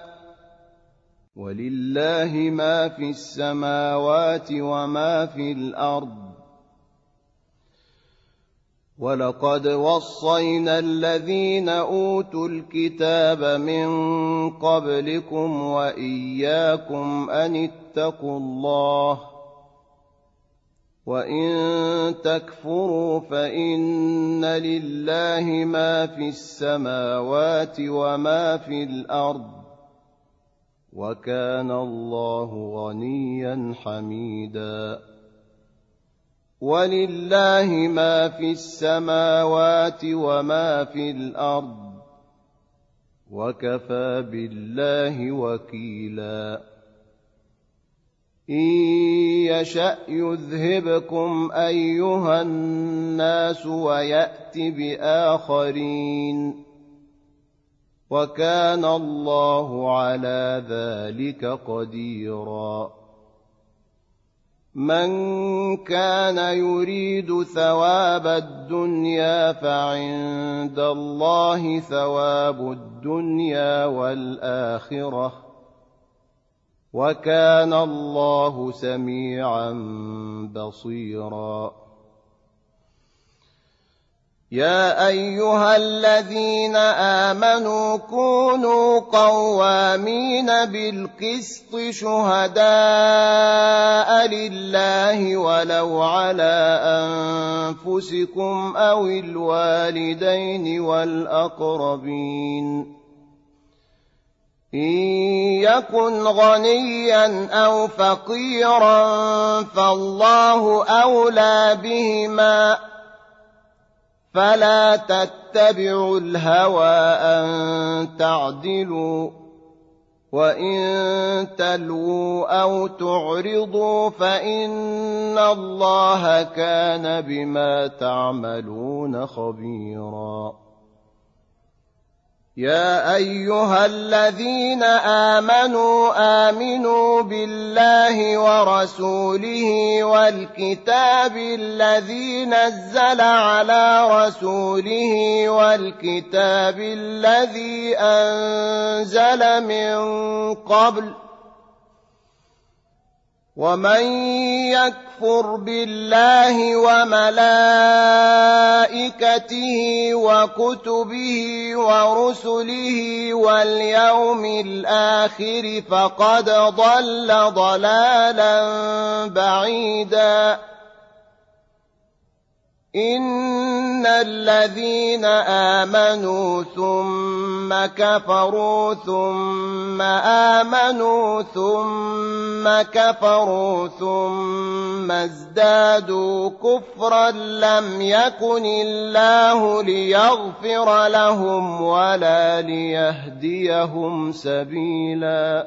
ولله ما في السماوات وما في الأرض ولقد وصينا الذين أوتوا الكتاب من قبلكم وإياكم أن اتقوا الله وإن تكفروا فإن لله ما في السماوات وما في الأرض وكان الله غنيا حميدا ولله ما في السماوات وما في الأرض وكفى بالله وكيلا إن يشأ يذهبكم أيها الناس ويأت بآخرين وكان الله على ذلك قديرا من كان يريد ثواب الدنيا فعند الله ثواب الدنيا والآخرة وكان الله سميعا بصيرا يا أيها الذين آمنوا كونوا قوامين بالقسط شهداء لله ولو على أنفسكم أو الوالدين والأقربين إن يكن غنيا أو فقيرا فالله أولى بهما فلا تتبعوا الهوى أن تعدلوا وإن تلووا أو تعرضوا فإن الله كان بما تعملون خبيرا يا أيها الذين آمنوا آمنوا بالله ورسوله والكتاب الذي نزل على رسوله والكتاب الذي أنزل من قبل ومن يكفر بالله وملائكته وكتبه ورسله واليوم الآخر فقد ضل ضلالا بعيدا إن الذين آمنوا ثم كفروا ثم آمنوا ثم كفروا ثم ازدادوا كفرا لم يكن الله ليغفر لهم ولا ليهديهم سبيلا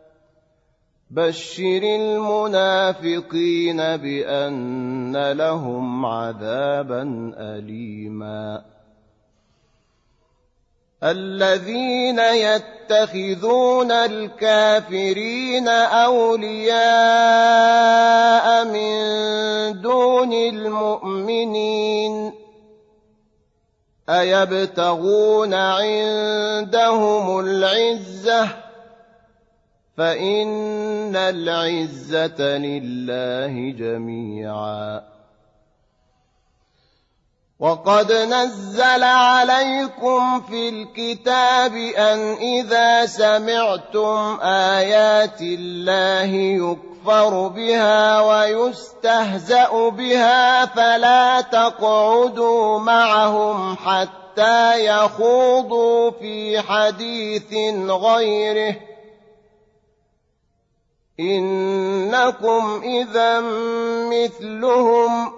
بشر المنافقين بأن لهم عذابا أليما الذين يتخذون الكافرين أولياء من دون المؤمنين أيبتغون عندهم العزة فإن العزة لله جميعا وقد نزل عليكم في الكتاب أن إذا سمعتم آيات الله يكفر بها ويستهزأ بها فلا تقعدوا معهم حتى يخوضوا في حديث غيره إنكم إذا مثلهم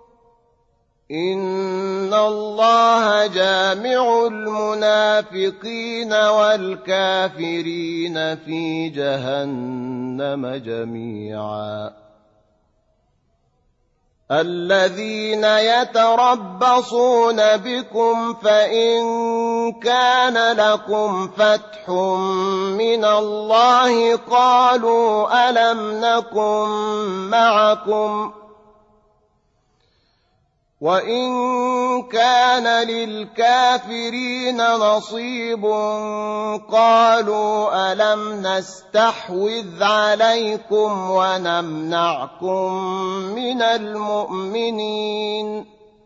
إن الله جامع المنافقين والكافرين في جهنم جميعا الذين يتربصون بكم فإن كان لكم فتح من الله قالوا ألم نكن معكم وإن كان للكافرين نصيب قالوا ألم نستحوذ عليكم ونمنعكم من المؤمنين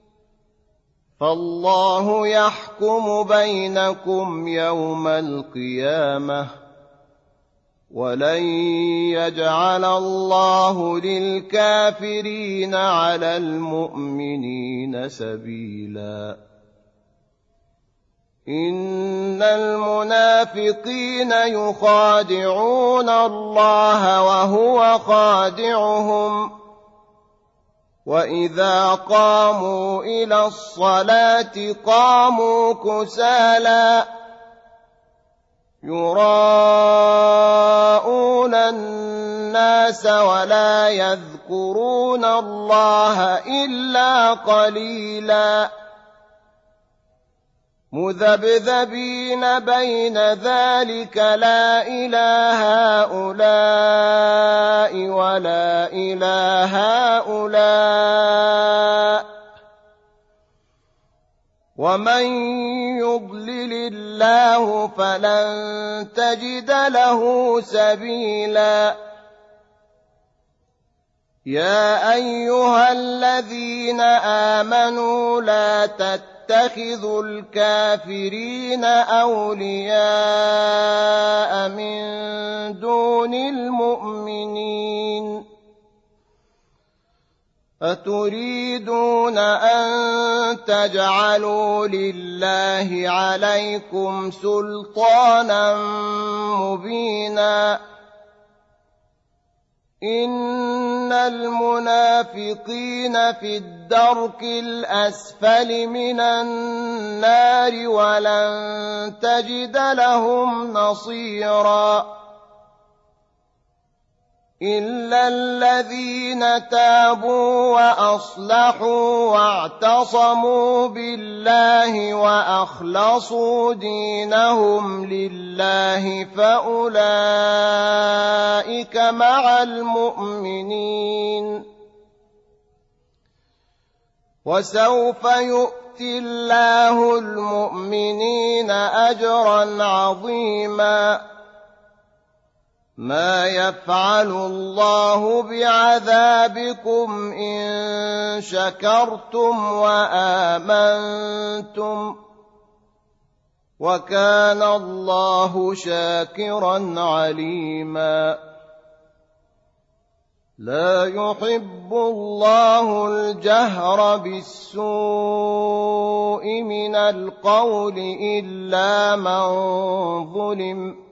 فالله يحكم بينكم يوم القيامة ولن يجعل الله للكافرين على المؤمنين سبيلا إن المنافقين يخادعون الله وهو خادعهم وإذا قاموا إلى الصلاة قاموا كسالى يراءون الناس ولا يذكرون الله إلا قليلا مذبذبين بين ذلك لا إله هؤلاء ولا إله هؤلاء ومن يضلل الله فلن تجد له سبيلا يا أيها الذين آمنوا لا تتخذوا الكافرين أولياء من دون المؤمنين أتريدون أن تجعلوا لله عليكم سلطانا مبينا إن المنافقين في الدرك الأسفل من النار ولن تجد لهم نصيرا إلا الذين تابوا وأصلحوا واعتصموا بالله وأخلصوا دينهم لله فأولئك مع المؤمنين وسوف يؤتي الله المؤمنين أجرا عظيما ما يفعل الله بعذابكم إن شكرتم وآمنتم وكان الله شاكرا عليما لا يحب الله الجهر بالسوء من القول إلا من ظلم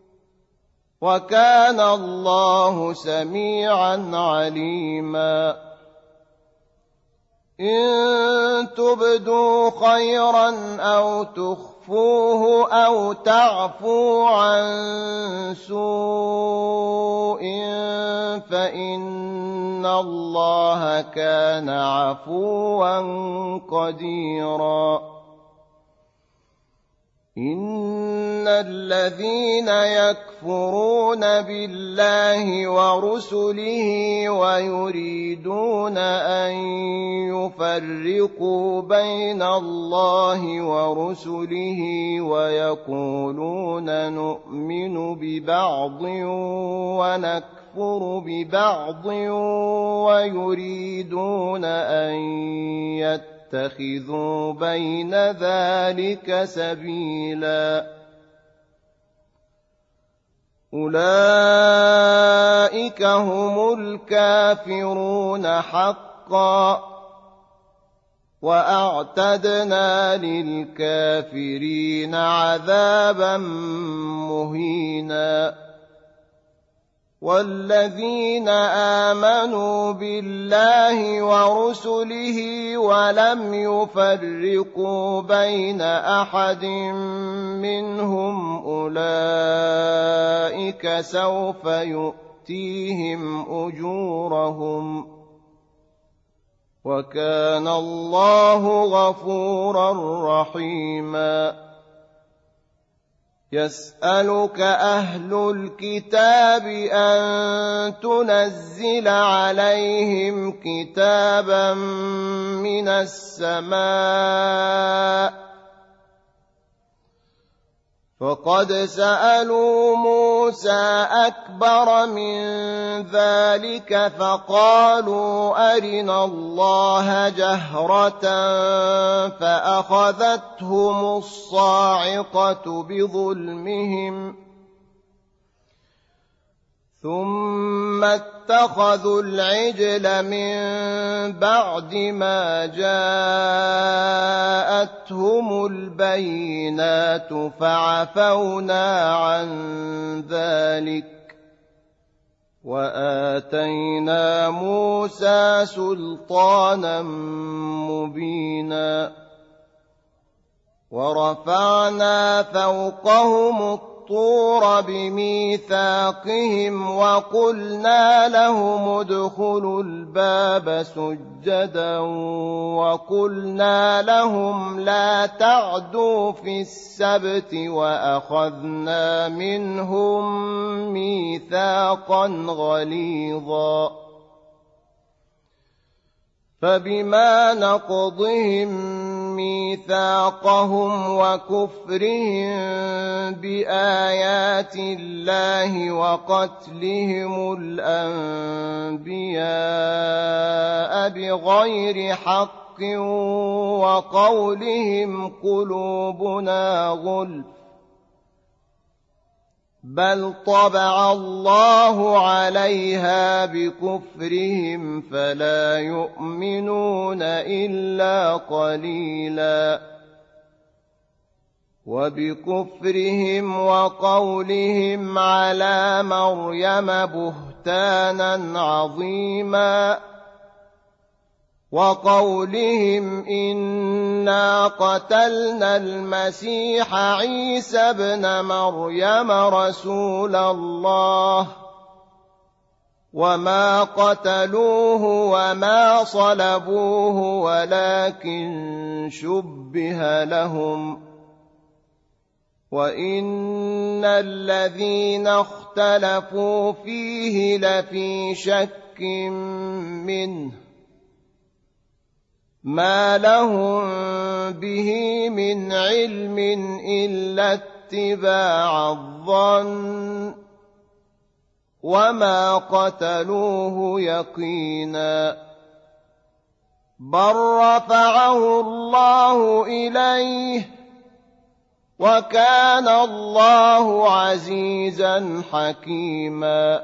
وكان الله سميعا عليما إن تبدوا خيرا أو تخفوه أو تعفوا عن سوء فإن الله كان عفوا قديرا إن الذين يكفرون بالله ورسله ويريدون أن يفرقوا بين الله ورسله ويقولون نؤمن ببعض ونكفر ببعض ويريدون أن يتبعوا اتخذوا بين ذلك سبيلا أولئك هم الكافرون حقا وأعتدنا للكافرين عذابا مهينا والذين آمنوا بالله ورسله ولم يفرقوا بين أحد منهم أولئك سوف يؤتيهم أجورهم وكان الله غفورا رحيما يسألك أهل الكتاب أن تنزل عليهم كتابا من السماء فقد سألوا موسى أكبر من ذلك فقالوا أرنا الله جهرة فأخذتهم الصاعقة بظلمهم ثم اتخذوا العجل من بعد ما جاءتهم البينات فعفونا عن ذلك وآتينا موسى سلطانا مبينا ورفعنا فوقهم الطور بميثاقهم وقلنا لهم ادخلوا الباب سجدا وقلنا لهم لا تعدوا في السبت وأخذنا منهم ميثاقا غليظا فبما نقضهم ميثاقهم وكفرهم بآيات الله وقتلهم الأنبياء بغير حق وقولهم قلوبنا غلف بل طبع الله عليها بكفرهم فلا يؤمنون إلا قليلا وبكفرهم وقولهم على مريم بهتانا عظيما وقولهم إنا قتلنا المسيح عيسى ابن مريم رسول الله وما قتلوه وما صلبوه ولكن شبه لهم وإن الذين اختلفوا فيه لفي شك منه ما لهم به من علم إلا اتباع الظن وما قتلوه يقينا بل رفعه الله إليه وكان الله عزيزا حكيما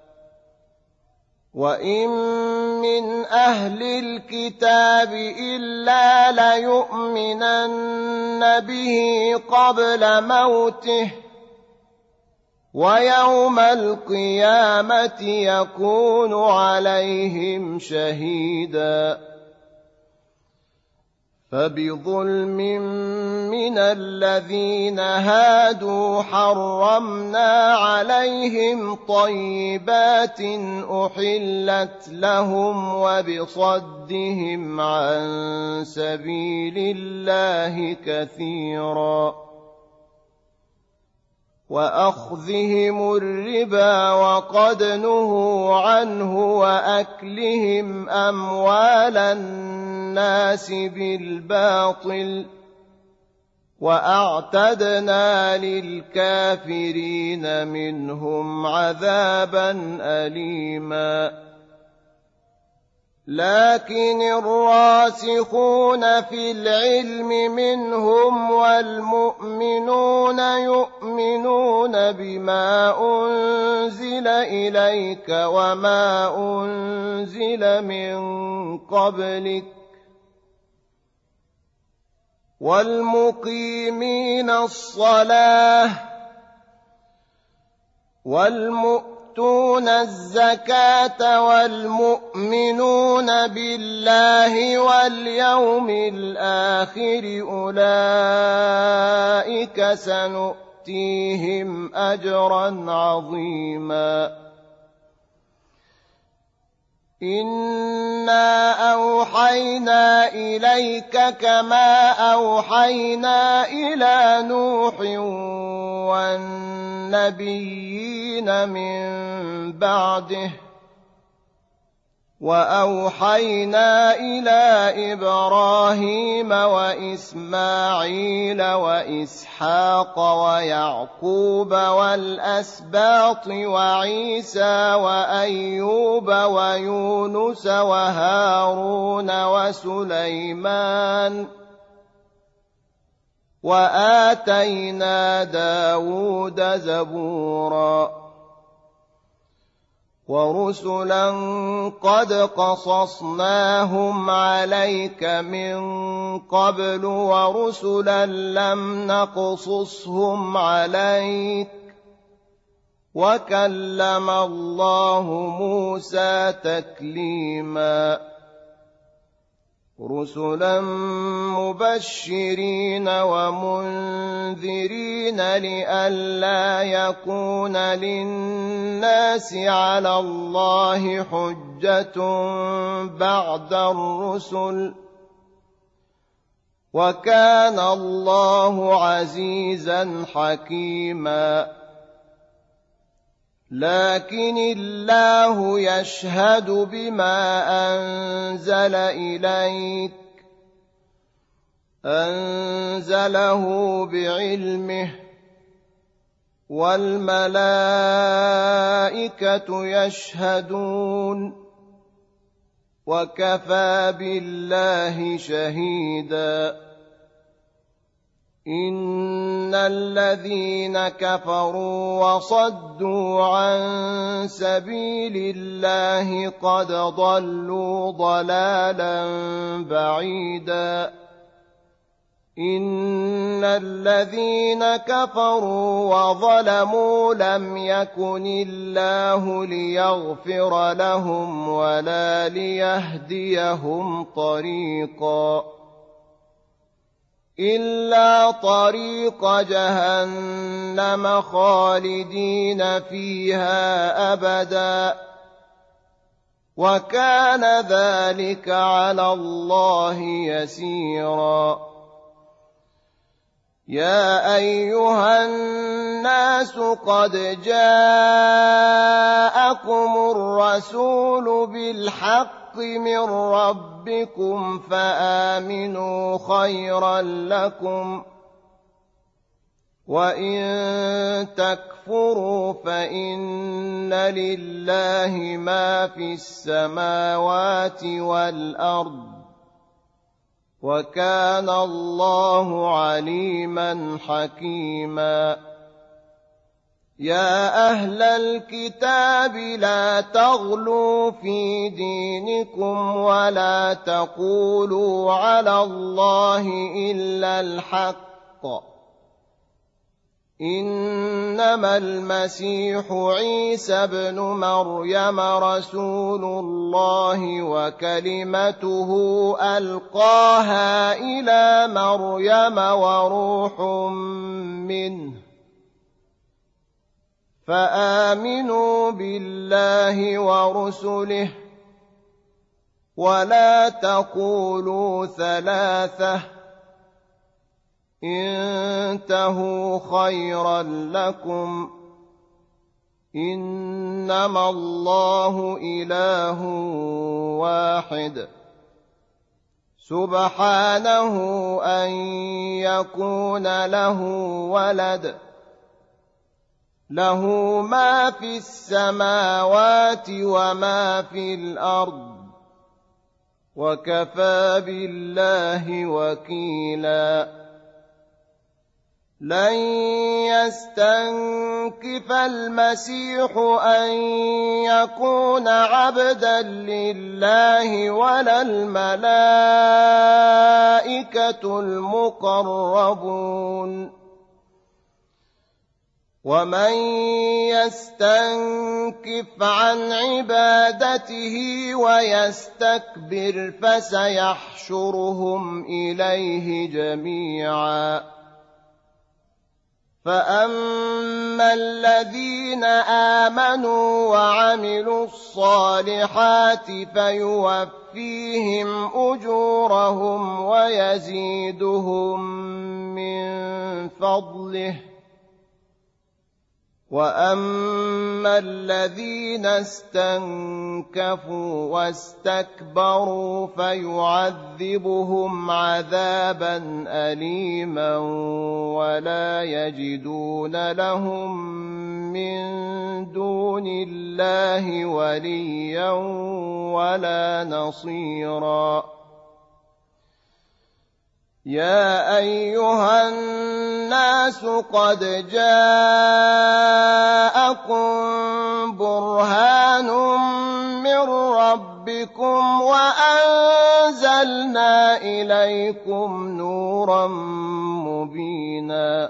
وإن من أهل الكتاب إلا ليؤمنن به قبل موته ويوم القيامة يكون عليهم شهيدا فبظلم من الذين هادوا حرمنا عليهم طيبات أحلت لهم وبصدهم عن سبيل الله كثيرا وأخذهم الربا وقد نهوا عنه وأكلهم أموال الناس بالباطل وأعتدنا للكافرين منهم عذابا أليما لكن الراسخون في العلم منهم والمؤمنون يؤمنون بما أنزل إليك وما أنزل من قبلك والمقيمين الصلاة والمؤمنين يؤتون الزكاة والمؤمنون بالله واليوم الآخر أولئك سنؤتيهم أجرا عظيما إنا أوحينا إليك كما أوحينا إلى نوح والنبيين من بعده وأوحينا إلى إبراهيم وإسماعيل وإسحاق ويعقوب والأسباط وعيسى وأيوب ويونس وهارون وسليمان وآتينا داود زبورا ورسلا قد قصصناهم عليك من قبل ورسلا لم نقصصهم عليك وكلم الله موسى تكليما رسلا مبشرين ومنذرين لئلا يكون للناس على الله حجة بعد الرسل وكان الله عزيزا حكيما لكن الله يشهد بما أنزل إليك أنزله بعلمه والملائكة يشهدون وكفى بالله شهيدا إن الذين كفروا وصدوا عن سبيل الله قد ضلوا ضلالا بعيدا إن الذين كفروا وظلموا لم يكن الله ليغفر لهم ولا ليهديهم طريقا إلا طريق جهنم خالدين فيها أبدا وكان ذلك على الله يسيرا يا أيها الناس قد جاءكم الرسول بالحق من ربكم فآمنوا خيرا لكم وإن تكفروا فإن لله ما في السماوات والأرض وكان الله عليما حكيما يا أهل الكتاب لا تغلوا في دينكم ولا تقولوا على الله إلا الحق إنما المسيح عيسى ابن مريم رسول الله وكلمته ألقاها إلى مريم وروح منه فآمنوا بالله ورسله ولا تقولوا ثلاثة انتهوا خيرا لكم إنما الله إله واحد سبحانه أن يكون له ولد له ما في السماوات وما في الأرض وكفى بالله وكيلا لن يستنكف المسيح أن يكون عبدا لله ولا الملائكة المقربون ومن يستنكف عن عبادته ويستكبر فسيحشرهم إليه جميعا فأما الذين آمنوا وعملوا الصالحات فيوفيهم أجورهم ويزيدهم من فضله وأما الذين استنكفوا واستكبروا فيعذبهم عذابا أليما ولا يجدون لهم من دون الله وليا ولا نصيرا يا أيها الناس قد جاءكم برهان من ربكم وأنزلنا إليكم نورا مبينا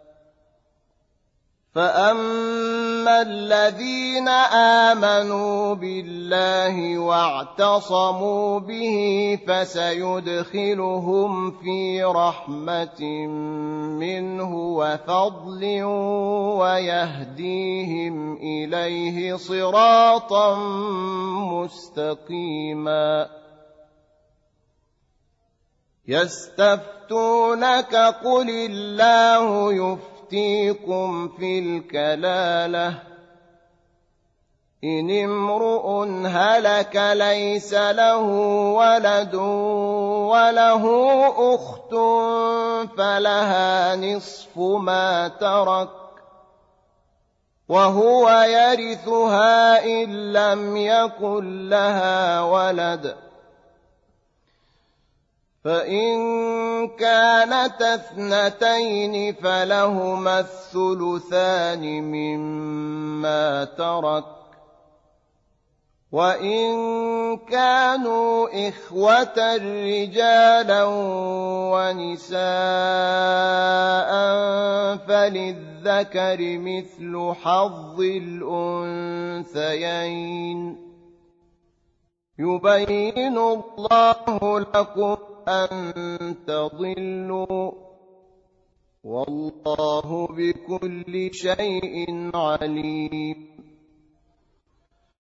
فأما الذين آمنوا بالله واعتصموا به فسيدخلهم في رحمة منه وفضل ويهديهم إليه صراطا مستقيما يستفتونك قل الله يفتيكم يفتيكم في الكلالة إن امرؤ هلك ليس له ولد وله أخت فلها نصف ما ترك وهو يرثها إن لم يكن لها ولد فإن كانت اثنتين فلهما الثلثان مما ترك وإن كانوا إخوة رجالا ونساء فللذكر مثل حظ الأنثيين يبين الله لكم أن تضلوا والله بكل شيء عليم